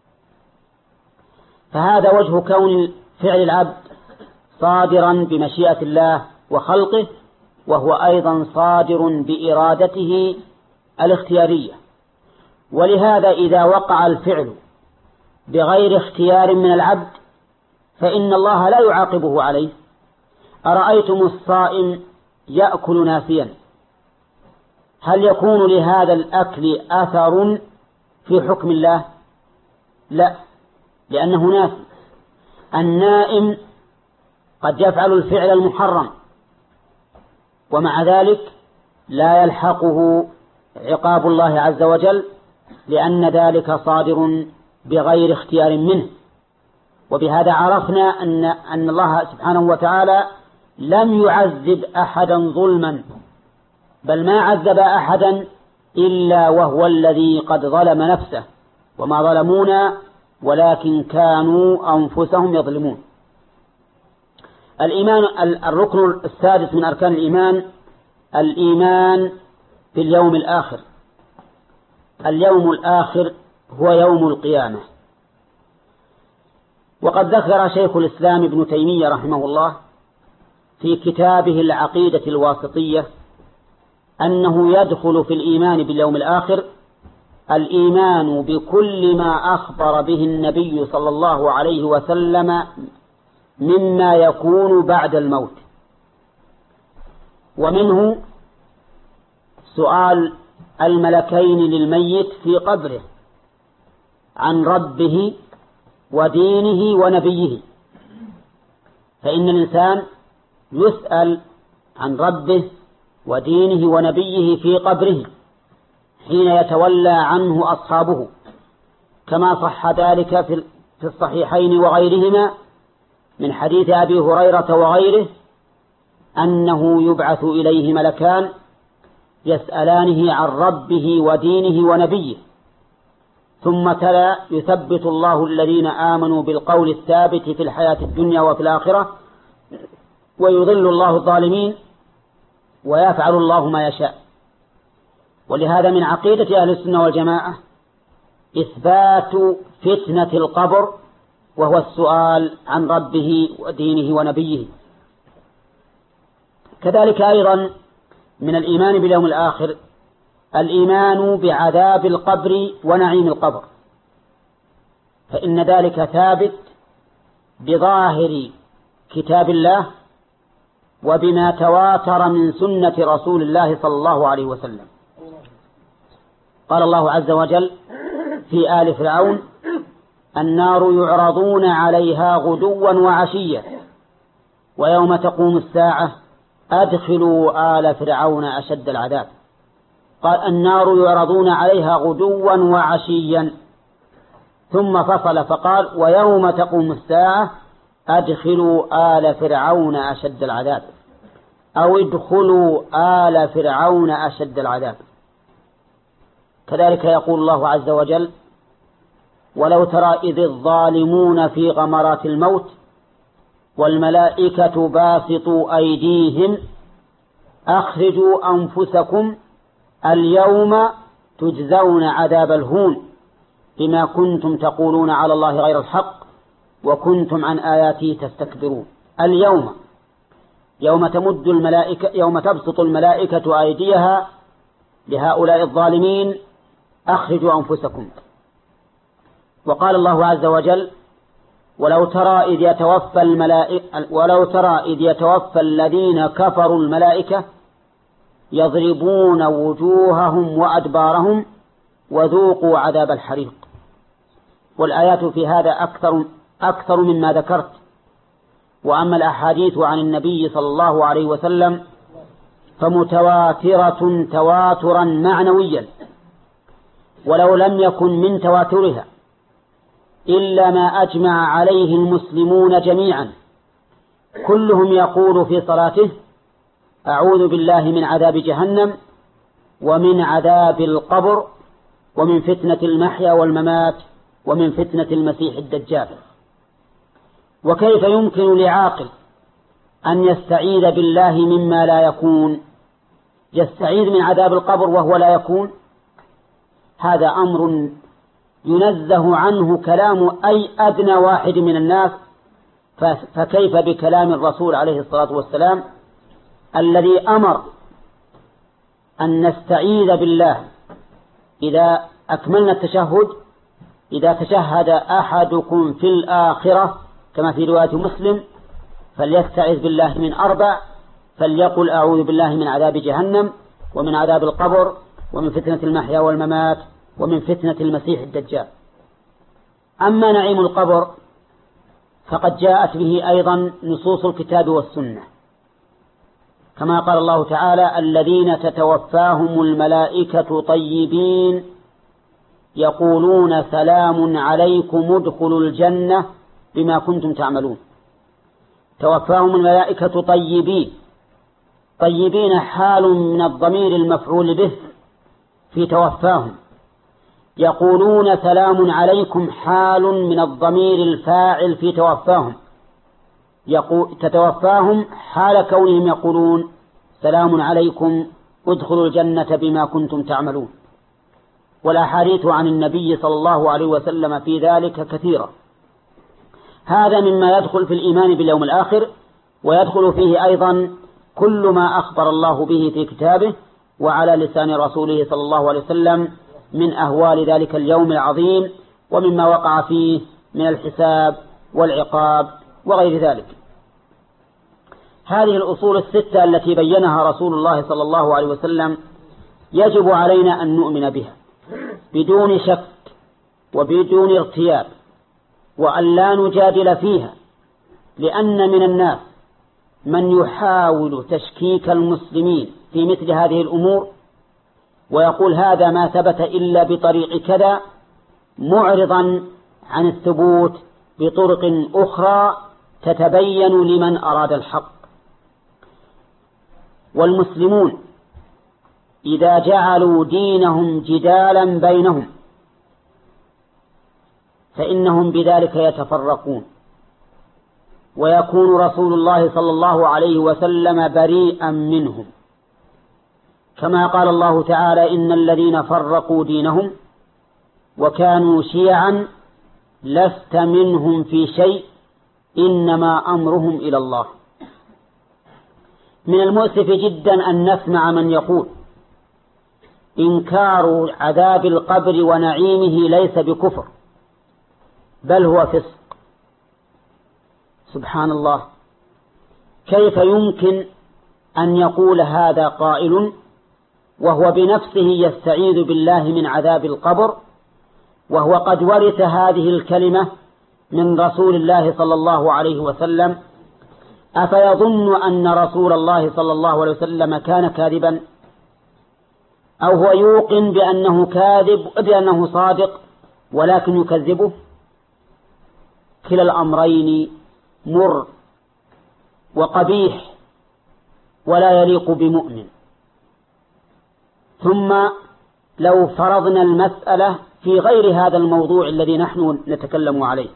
فهذا وجه كون فعل العبد صادرا بمشيئة الله وخلقه، وهو أيضا صادر بإرادته الاختيارية. ولهذا إذا وقع الفعل بغير اختيار من العبد فإن الله لا يعاقبه عليه. أرأيتم الصائم يأكل ناسيا، هل يكون لهذا الأكل أثر في حكم الله؟ لا، لأنه ناسي. النائم قد يفعل الفعل المحرم ومع ذلك لا يلحقه عقاب الله عز وجل، لأن ذلك صادر بغير اختيار منه. وبهذا عرفنا أن أن الله سبحانه وتعالى لم يعذب أحدا ظلما، بل ما عذب أحدا إلا وهو الذي قد ظلم نفسه، وما ظلمونا ولكن كانوا أنفسهم يظلمون. الإيمان الركن السادس من أركان الإيمان الإيمان باليوم الآخر. اليوم الآخر هو يوم القيامة. وقد ذكر شيخ الإسلام ابن تيمية رحمه الله في كتابه العقيدة الواسطية أنه يدخل في الإيمان باليوم الآخر الإيمان بكل ما أخبر به النبي صلى الله عليه وسلم مما يكون بعد الموت، ومنه سؤال الملكين للميت في قبره عن ربه ودينه ونبيه. فإن الإنسان يسأل عن ربه ودينه ونبيه في قبره حين يتولى عنه أصحابه، كما صح ذلك في الصحيحين وغيرهما من حديث أبي هريرة وغيره أنه يبعث إليه ملكان يسألانه عن ربه ودينه ونبيه، ثم تلا يثبت الله الذين آمنوا بالقول الثابت في الحياة الدنيا وفي الآخرة ويضل الله الظالمين ويفعل الله ما يشاء. ولهذا من عقيدة أهل السنة والجماعة إثبات فتنة القبر، وهو السؤال عن ربه ودينه ونبيه. كذلك أيضا من الإيمان باليوم الآخر الإيمان بعذاب القبر ونعيم القبر، فإن ذلك ثابت بظاهر كتاب الله وبما تواتر من سنة رسول الله صلى الله عليه وسلم. قال الله عز وجل في آل فرعون: النار يعرضون عليها غدوا وعشيا ويوم تقوم الساعة أدخلوا آل فرعون أشد العذاب. قال: النار يعرضون عليها غدوا وعشيا، ثم فصل فقال: ويوم تقوم الساعة أدخلوا آل فرعون أشد العذاب، أو ادخلوا آل فرعون أشد العذاب. كذلك يقول الله عز وجل: ولو ترى إذ الظالمون في غمرات الموت والملائكة باسطوا أيديهم أخرجوا أنفسكم اليوم تجزون عذاب الهون بما كنتم تقولون على الله غير الحق وكنتم عن آياته تستكبرون. اليوم يوم تمد الملائكة يوم تبسط الملائكة أيديها لهؤلاء الظالمين أخرجوا أنفسكم. وقال الله عز وجل: ولو ترى إذ يتوفى الملائكة ولو ترى إذ يتوفى الذين كفروا الملائكة يضربون وجوههم وأدبارهم وذوقوا عذاب الحريق. والآيات في هذا أكثر أكثر مما ذكرت. وأما الأحاديث عن النبي صلى الله عليه وسلم فمتواترة تواترا معنويا، ولو لم يكن من تواترها إلا ما أجمع عليه المسلمون جميعا، كلهم يقول في صلاته: أعوذ بالله من عذاب جهنم ومن عذاب القبر ومن فتنة المحيا والممات ومن فتنة المسيح الدجال. وكيف يمكن لعاقل أن يستعيذ بالله مما لا يكون؟ يستعيذ من عذاب القبر وهو لا يكون؟ هذا أمر ينزه عنه كلام أي أدنى واحد من الناس، فكيف بكلام الرسول عليه الصلاة والسلام الذي أمر أن نستعيذ بالله إذا أكملنا التشهد: إذا تشهد أحدكم في الآخرة كما في رواية مسلم فليستعذ بالله من أربع، فليقل: أعوذ بالله من عذاب جهنم ومن عذاب القبر ومن فتنة المحيا والممات ومن فتنة المسيح الدجال. أما نعيم القبر فقد جاءت به أيضا نصوص الكتاب والسنة، كما قال الله تعالى: الذين تتوفاهم الملائكة طيبين يقولون سلام عليكم ادخلوا الجنة بما كنتم تعملون. توفاهم الملائكة طيبين. طيبين حال من الضمير المفعول به في توفاهم. يقولون سلام عليكم حال من الضمير الفاعل في توفاهم. يقول تتوفاهم حال كونهم يقولون سلام عليكم ادخلوا الجنة بما كنتم تعملون. والأحاديث عن النبي صلى الله عليه وسلم في ذلك كثيرة. هذا مما يدخل في الإيمان باليوم الآخر، ويدخل فيه أيضا كل ما أخبر الله به في كتابه وعلى لسان رسوله صلى الله عليه وسلم من أهوال ذلك اليوم العظيم ومما وقع فيه من الحساب والعقاب وغير ذلك. هذه الأصول الستة التي بينها رسول الله صلى الله عليه وسلم يجب علينا أن نؤمن بها بدون شك وبدون ارتياب، وأن لا نجادل فيها، لأن من الناس من يحاول تشكيك المسلمين في مثل هذه الأمور ويقول هذا ما ثبت إلا بطريق كذا، معرضا عن الثبوت بطرق أخرى تتبين لمن أراد الحق. والمسلمون إذا جعلوا دينهم جدالا بينهم فإنهم بذلك يتفرقون، ويكون رسول الله صلى الله عليه وسلم بريئا منهم، كما قال الله تعالى إن الذين فرقوا دينهم وكانوا شيعا لست منهم في شيء إنما أمرهم إلى الله. من المؤسف جدا أن نسمع من يقول إنكار عذاب القبر ونعيمه ليس بكفر بل هو فسق. سبحان الله، كيف يمكن أن يقول هذا قائل وهو بنفسه يستعيذ بالله من عذاب القبر، وهو قد ورث هذه الكلمة من رسول الله صلى الله عليه وسلم؟ أفيظن أن رسول الله صلى الله عليه وسلم كان كاذبا، أو هو يوقن بأنه كاذب بأنه صادق ولكن يكذبه؟ كلا الأمرين مر وقبيح ولا يليق بمؤمن. ثم لو فرضنا المسألة في غير هذا الموضوع الذي نحن نتكلم عليه،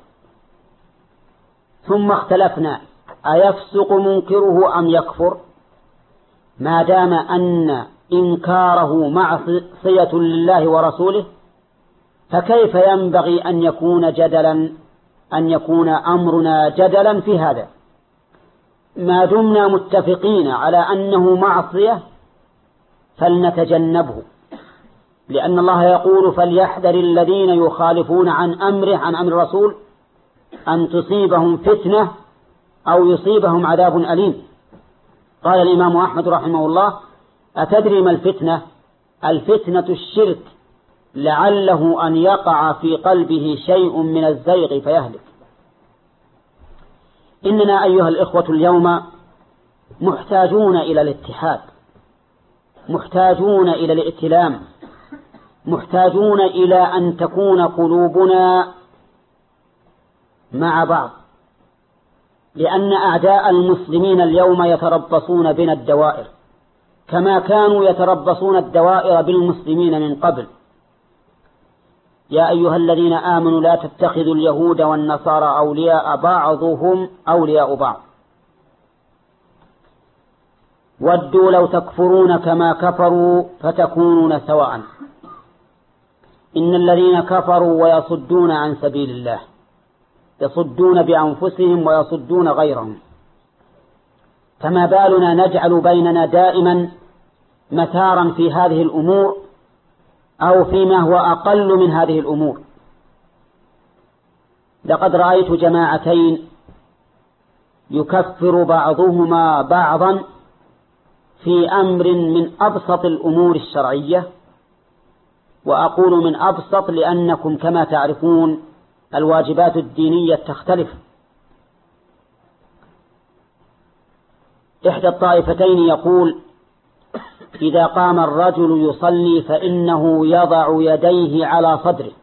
ثم اختلفنا أيفسق منكره أم يكفر، ما دام أن إنكاره معصية لله ورسوله، فكيف ينبغي أن يكون جدلا أن يكون أمرنا جدلا في هذا؟ ما دمنا متفقين على أنه معصية فلنتجنبه، لأن الله يقول فليحذر الذين يخالفون عن أمره عن أمر الرسول أن تصيبهم فتنة أو يصيبهم عذاب أليم. قال الإمام أحمد رحمه الله أتدري ما الفتنة؟ الفتنة الشرك، لعله أن يقع في قلبه شيء من الزيغ فيهلك. إننا أيها الإخوة اليوم محتاجون إلى الاتحاد، محتاجون إلى الائتلام، محتاجون إلى أن تكون قلوبنا مع بعض، لأن أعداء المسلمين اليوم يتربصون بنا الدوائر كما كانوا يتربصون الدوائر بالمسلمين من قبل. يا أيها الذين آمنوا لا تتخذوا اليهود والنصارى أولياء بعضهم أولياء بعض ودوا لو تكفرون كما كفروا فتكونون سواء إن الذين كفروا ويصدون عن سبيل الله يصدون بأنفسهم ويصدون غيرهم، فما بالنا نجعل بيننا دائما مثارا في هذه الأمور أو فيما هو أقل من هذه الأمور. لقد رأيت جماعتين يكفر بعضهما بعضا في أمر من أبسط الأمور الشرعية، وأقول من أبسط لأنكم كما تعرفون الواجبات الدينية تختلف. إحدى الطائفتين يقول إذا قام الرجل يصلي فإنه يضع يديه على صدره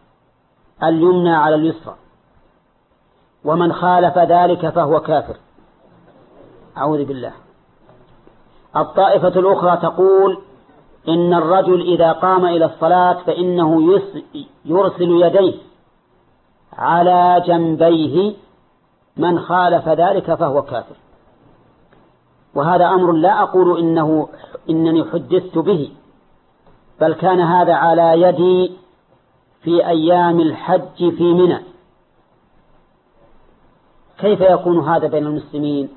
اليمنى على اليسرى، ومن خالف ذلك فهو كافر. أعوذ بالله. الطائفة الأخرى تقول إن الرجل إذا قام إلى الصلاة فإنه يرسل يديه على جنبيه، من خالف ذلك فهو كافر. وهذا أمر لا أقول إنه إنني حدثت به، بل كان هذا على يدي في أيام الحج في منى. كيف يكون هذا بين المسلمين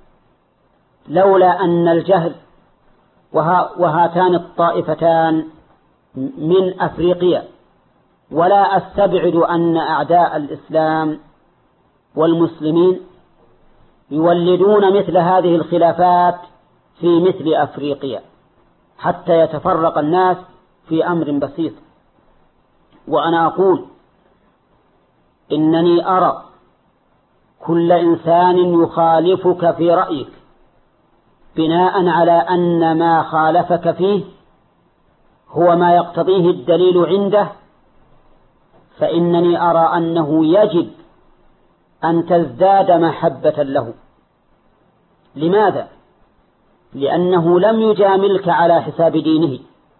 لولا أن الجهل وهاتان الطائفتان من أفريقيا؟ ولا أستبعد أن أعداء الإسلام والمسلمين يولدون مثل هذه الخلافات في مثل أفريقيا حتى يتفرق الناس في أمر بسيط. وأنا أقول إنني أرى كل إنسان يخالفك في رأيك بناء على أن ما خالفك فيه هو ما يقتضيه الدليل عنده، فإنني أرى أنه يجب أن تزداد محبة له. لماذا؟ لأنه لم يجاملك على حساب دينه،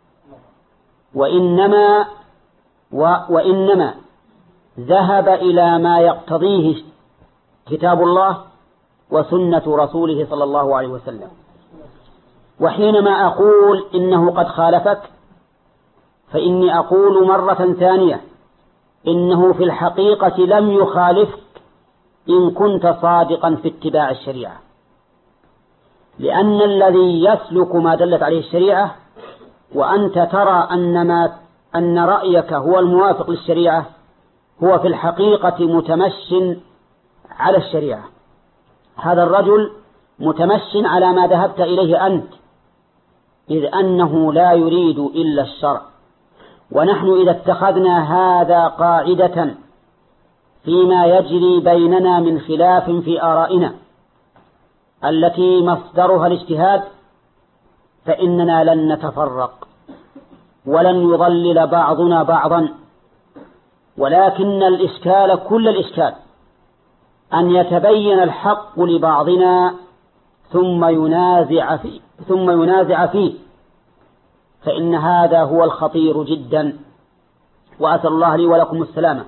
وإنما و وإنما ذهب إلى ما يقتضيه كتاب الله وسنة رسوله صلى الله عليه وسلم. وحينما أقول إنه قد خالفك فإني أقول مرة ثانية إنه في الحقيقة لم يخالفك إن كنت صادقا في اتباع الشريعة، لأن الذي يسلك ما دلت عليه الشريعة وأنت ترى أن, ما أن رأيك هو الموافق للشريعة هو في الحقيقة متمش على الشريعة. هذا الرجل متمش على ما ذهبت إليه أنت، إذ أنه لا يريد إلا الشرع. ونحن إذا اتخذنا هذا قاعدة فيما يجري بيننا من خلاف في آرائنا التي مصدرها الاجتهاد فإننا لن نتفرق ولن يضلل بعضنا بعضا. ولكن الإشكال كل الإشكال أن يتبين الحق لبعضنا ثم ينازع فيه ثم ينازع فيه فإن هذا هو الخطير جدا. وأسأل الله لي ولكم السلامة.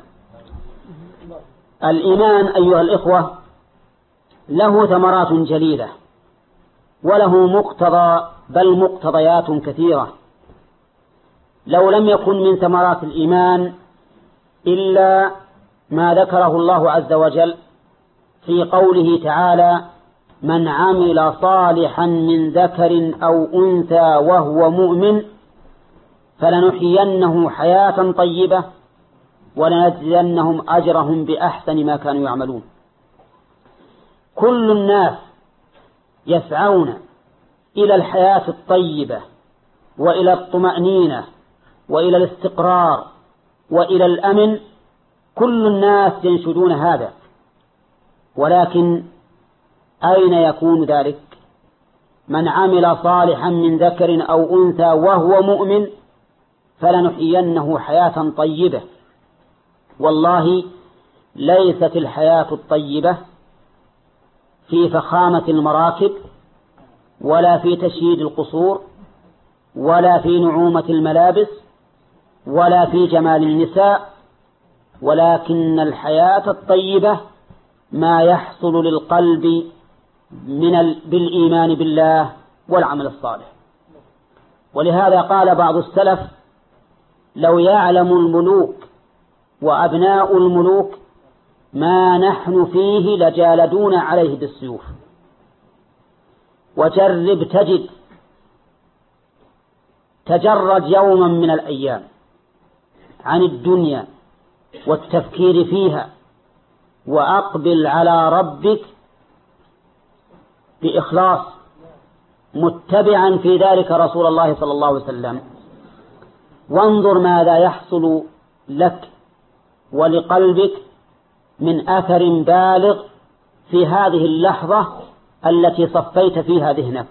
الإيمان أيها الإخوة له ثمرات جليلة وله مقتضى بل مقتضيات كثيرة. لو لم يكن من ثمرات الإيمان إلا ما ذكره الله عز وجل في قوله تعالى: من عمل صالحا من ذكر أو أنثى وهو مؤمن فلنحيينه حياة طيبة ولنجزينهم أجرهم بأحسن ما كانوا يعملون. كل الناس يسعون إلى الحياة الطيبة وإلى الطمأنينة وإلى الاستقرار وإلى الأمن، كل الناس ينشدون هذا، ولكن أين يكون ذلك؟ من عمل صالحا من ذكر أو أنثى وهو مؤمن فلنحيينه حياة طيبة. والله ليست الحياة الطيبة في فخامة المراكب ولا في تشييد القصور ولا في نعومة الملابس ولا في جمال النساء، ولكن الحياة الطيبة ما يحصل للقلب من ال... بالإيمان بالله والعمل الصالح. ولهذا قال بعض السلف: لو يعلم الملوك وأبناء الملوك ما نحن فيه لجالدون عليه بالسيوف. وجرب تجد، تجرد يوما من الأيام عن الدنيا والتفكير فيها وأقبل على ربك بإخلاص متبعا في ذلك رسول الله صلى الله عليه وسلم، وانظر ماذا يحصل لك ولقلبك من أثر بالغ في هذه اللحظة التي صفيت فيها ذهنك.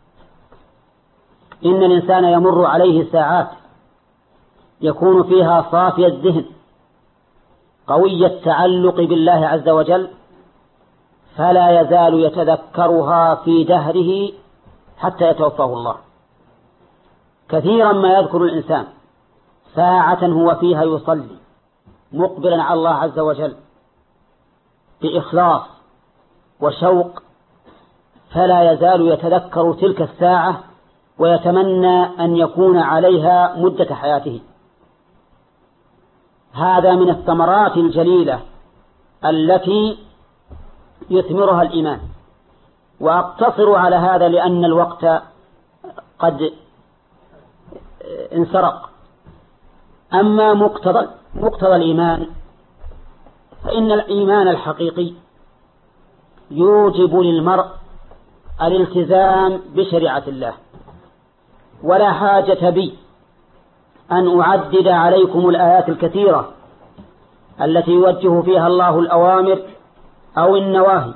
إن الإنسان يمر عليه ساعات يكون فيها صافي الذهن قوي التعلق بالله عز وجل فلا يزال يتذكرها في دهره حتى يتوفاه الله. كثيرا ما يذكر الإنسان ساعة هو فيها يصلي مقبلا على الله عز وجل بإخلاص وشوق، فلا يزال يتذكر تلك الساعة ويتمنى أن يكون عليها مدة حياته. هذا من الثمرات الجليلة التي يثمرها الإيمان. وأقتصر على هذا لأن الوقت قد انسرق. أما مقتضى مقتضى الإيمان فإن الإيمان الحقيقي يوجب للمرء الالتزام بشريعة الله. ولا حاجة بي أن أعدد عليكم الآيات الكثيرة التي يوجه فيها الله الأوامر أو النواهي،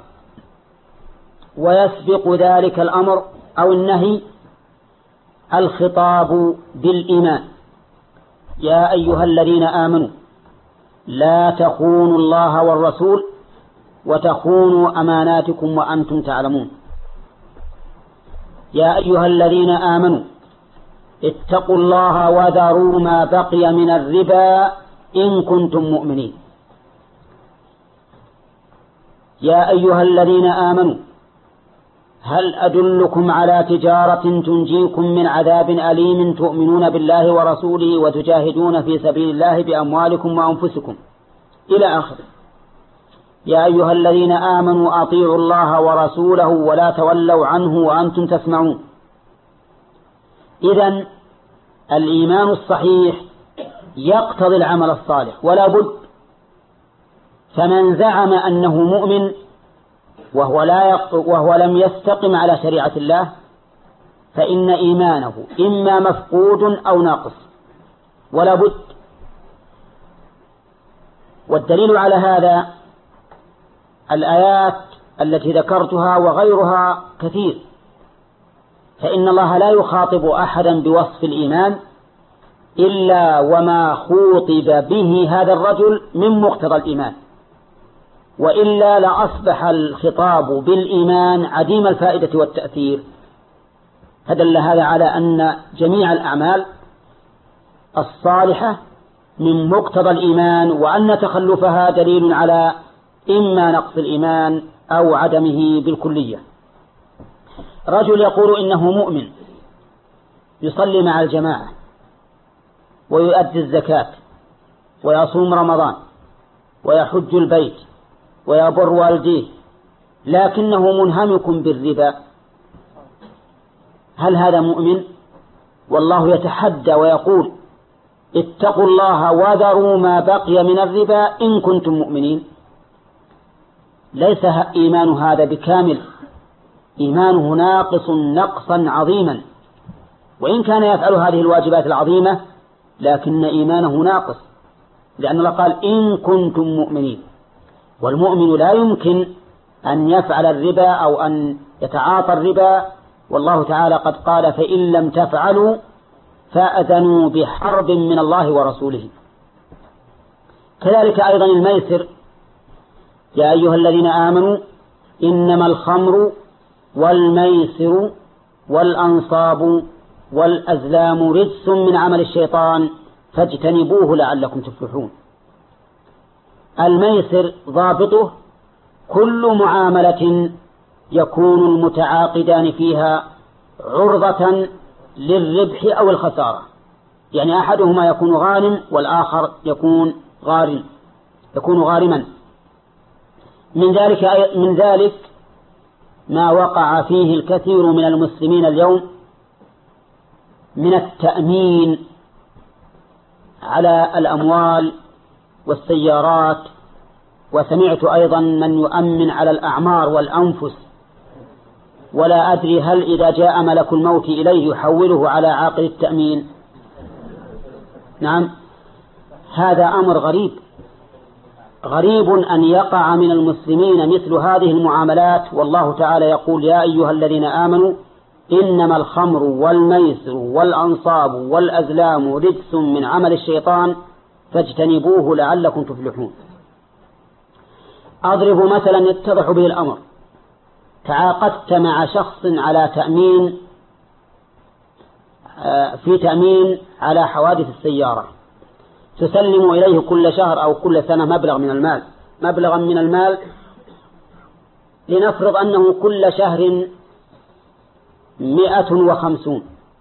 ويسبق ذلك الأمر أو النهي الخطاب بالإيمان. يا أيها الذين آمنوا لا تخونوا الله والرسول وتخونوا أماناتكم وأنتم تعلمون. يا أيها الذين آمنوا اتقوا الله وذروا ما بقي من الربا إن كنتم مؤمنين. يا أيها الذين آمنوا هل أدلكم على تجارة تنجيكم من عذاب أليم تؤمنون بالله ورسوله وتجاهدون في سبيل الله بأموالكم وأنفسكم إلى آخره. يا أيها الذين آمنوا أطيعوا الله ورسوله ولا تولوا عنه وأنتم تسمعون. إذن الإيمان الصحيح يقتضي العمل الصالح ولا بد. فمن زعم أنه مؤمن وهو, لا وهو لم يستقم على شريعة الله فإن إيمانه إما مفقود أو ناقص ولا بد. والدليل على هذا الآيات التي ذكرتها وغيرها كثير. فإن الله لا يخاطب أحدا بوصف الإيمان إلا وما خوطب به هذا الرجل من مقتضى الإيمان، وإلا لأصبح الخطاب بالإيمان عديم الفائدة والتأثير. فدل هذا على أن جميع الأعمال الصالحة من مقتضى الإيمان، وأن تخلفها دليل على إما نقص الإيمان أو عدمه بالكلية. رجل يقول إنه مؤمن يصلي مع الجماعة ويؤدي الزكاة ويصوم رمضان ويحج البيت ويبر والديه، لكنه منهمك بالربا، هل هذا مؤمن؟ والله يتحدى ويقول اتقوا الله وذروا ما بقي من الربا إن كنتم مؤمنين. ليس إيمان هذا بكامل، إيمانه ناقص نقصا عظيما، وإن كان يفعل هذه الواجبات العظيمة لكن إيمانه ناقص، لأن الله قال إن كنتم مؤمنين. والمؤمن لا يمكن أن يفعل الربا أو أن يتعاطى الربا، والله تعالى قد قال فإن لم تفعلوا فأذنوا بحرب من الله ورسوله. كذلك أيضا الميسر. يا أيها الذين آمنوا إنما الخمر والميسر والأنصاب والأزلام رجس من عمل الشيطان فاجتنبوه لعلكم تفلحون. الميسر ضابطه كل معاملة يكون المتعاقدان فيها عرضة للربح أو الخسارة، يعني أحدهما يكون غانم والآخر يكون غارم يكون غارما. من ذلك من ذلك ما وقع فيه الكثير من المسلمين اليوم من التأمين على الأموال والسيارات، وسمعت أيضا من يؤمن على الأعمار والأنفس، ولا أدري هل إذا جاء ملك الموت إليه يحوله على عاقل التأمين. نعم، هذا أمر غريب غريب أن يقع من المسلمين مثل هذه المعاملات. والله تعالى يقول يا أيها الذين آمنوا إنما الخمر والميسر والأنصاب والأزلام رجس من عمل الشيطان فاجتنبوه لعلكم تفلحون. أضرب مثلا يتضح به الأمر. تعاقدت مع شخص على تأمين في تأمين على حوادث السيارة، تسلم إليه كل شهر أو كل سنة مبلغ من المال مبلغا من المال لنفرض أنه كل شهر مئة وخمسون.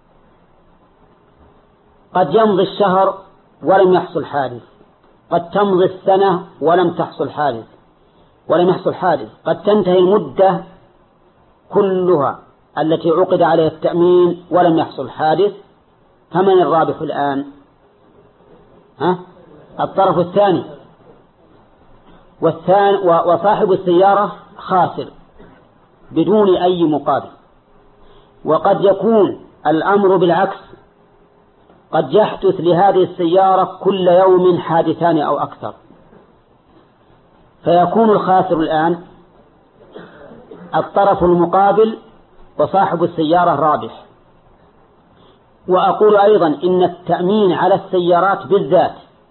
قد يمضي الشهر ولم يحصل حادث، قد تمضي السنة ولم تحصل حادث ولم يحصل حادث قد تنتهي المدة كلها التي عقد عليها التأمين ولم يحصل حادث. فمن الرابح الآن؟ ها؟ الطرف الثاني. والثاني وصاحب السيارة خاسر بدون أي مقابل. وقد يكون الأمر بالعكس، قد يحدث لهذه السيارة كل يوم حادثان أو أكثر، فيكون الخاسر الآن الطرف المقابل وصاحب السيارة رابح. وأقول أيضا إن التأمين على السيارات بالذات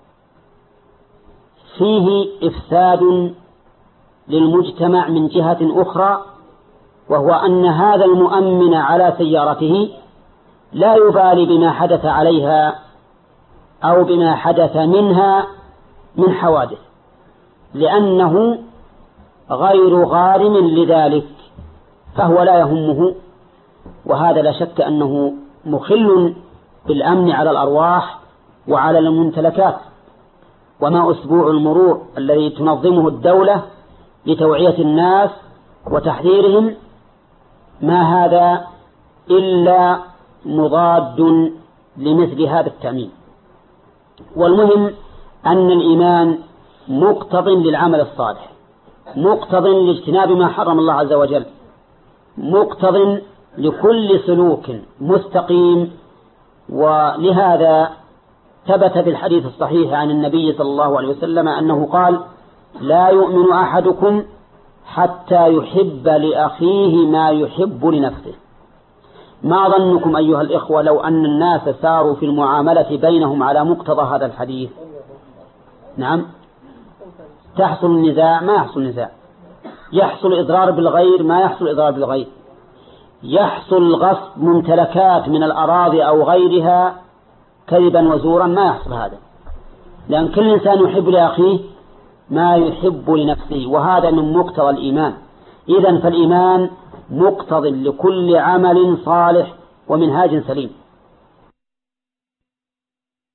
فيه إفساد للمجتمع من جهة أخرى، وهو أن هذا المؤمن على سيارته لا يبالي بما حدث عليها أو بما حدث منها من حوادث، لأنه غير غارم لذلك، فهو لا يهمه. وهذا لا شك أنه مخل بالأمن على الأرواح وعلى الممتلكات. وما أسبوع المرور الذي تنظمه الدولة لتوعية الناس وتحذيرهم ما هذا إلا مضاد لمثل هذا التأمين. والمهم أن الإيمان مقتض للعمل الصالح، مقتض لاجتناب ما حرم الله عز وجل، مقتض لكل سلوك مستقيم. ولهذا ثبت في الحديث الصحيح عن النبي صلى الله عليه وسلم أنه قال: لا يؤمن أحدكم حتى يحب لأخيه ما يحب لنفسه. ما ظنكم أيها الإخوة لو أن الناس ساروا في المعاملة بينهم على مقتضى هذا الحديث؟ نعم، تحصل النزاع؟ ما يحصل نزاع. يحصل إضرار بالغير؟ ما يحصل إضرار بالغير. يحصل غصب ممتلكات من الأراضي أو غيرها كذبا وزورا؟ ما يحصل هذا، لأن كل إنسان يحب لأخيه ما يحب لنفسه، وهذا من مقتضى الإيمان. إذن فالإيمان مقتضى لكل عمل صالح ومنهاج سليم.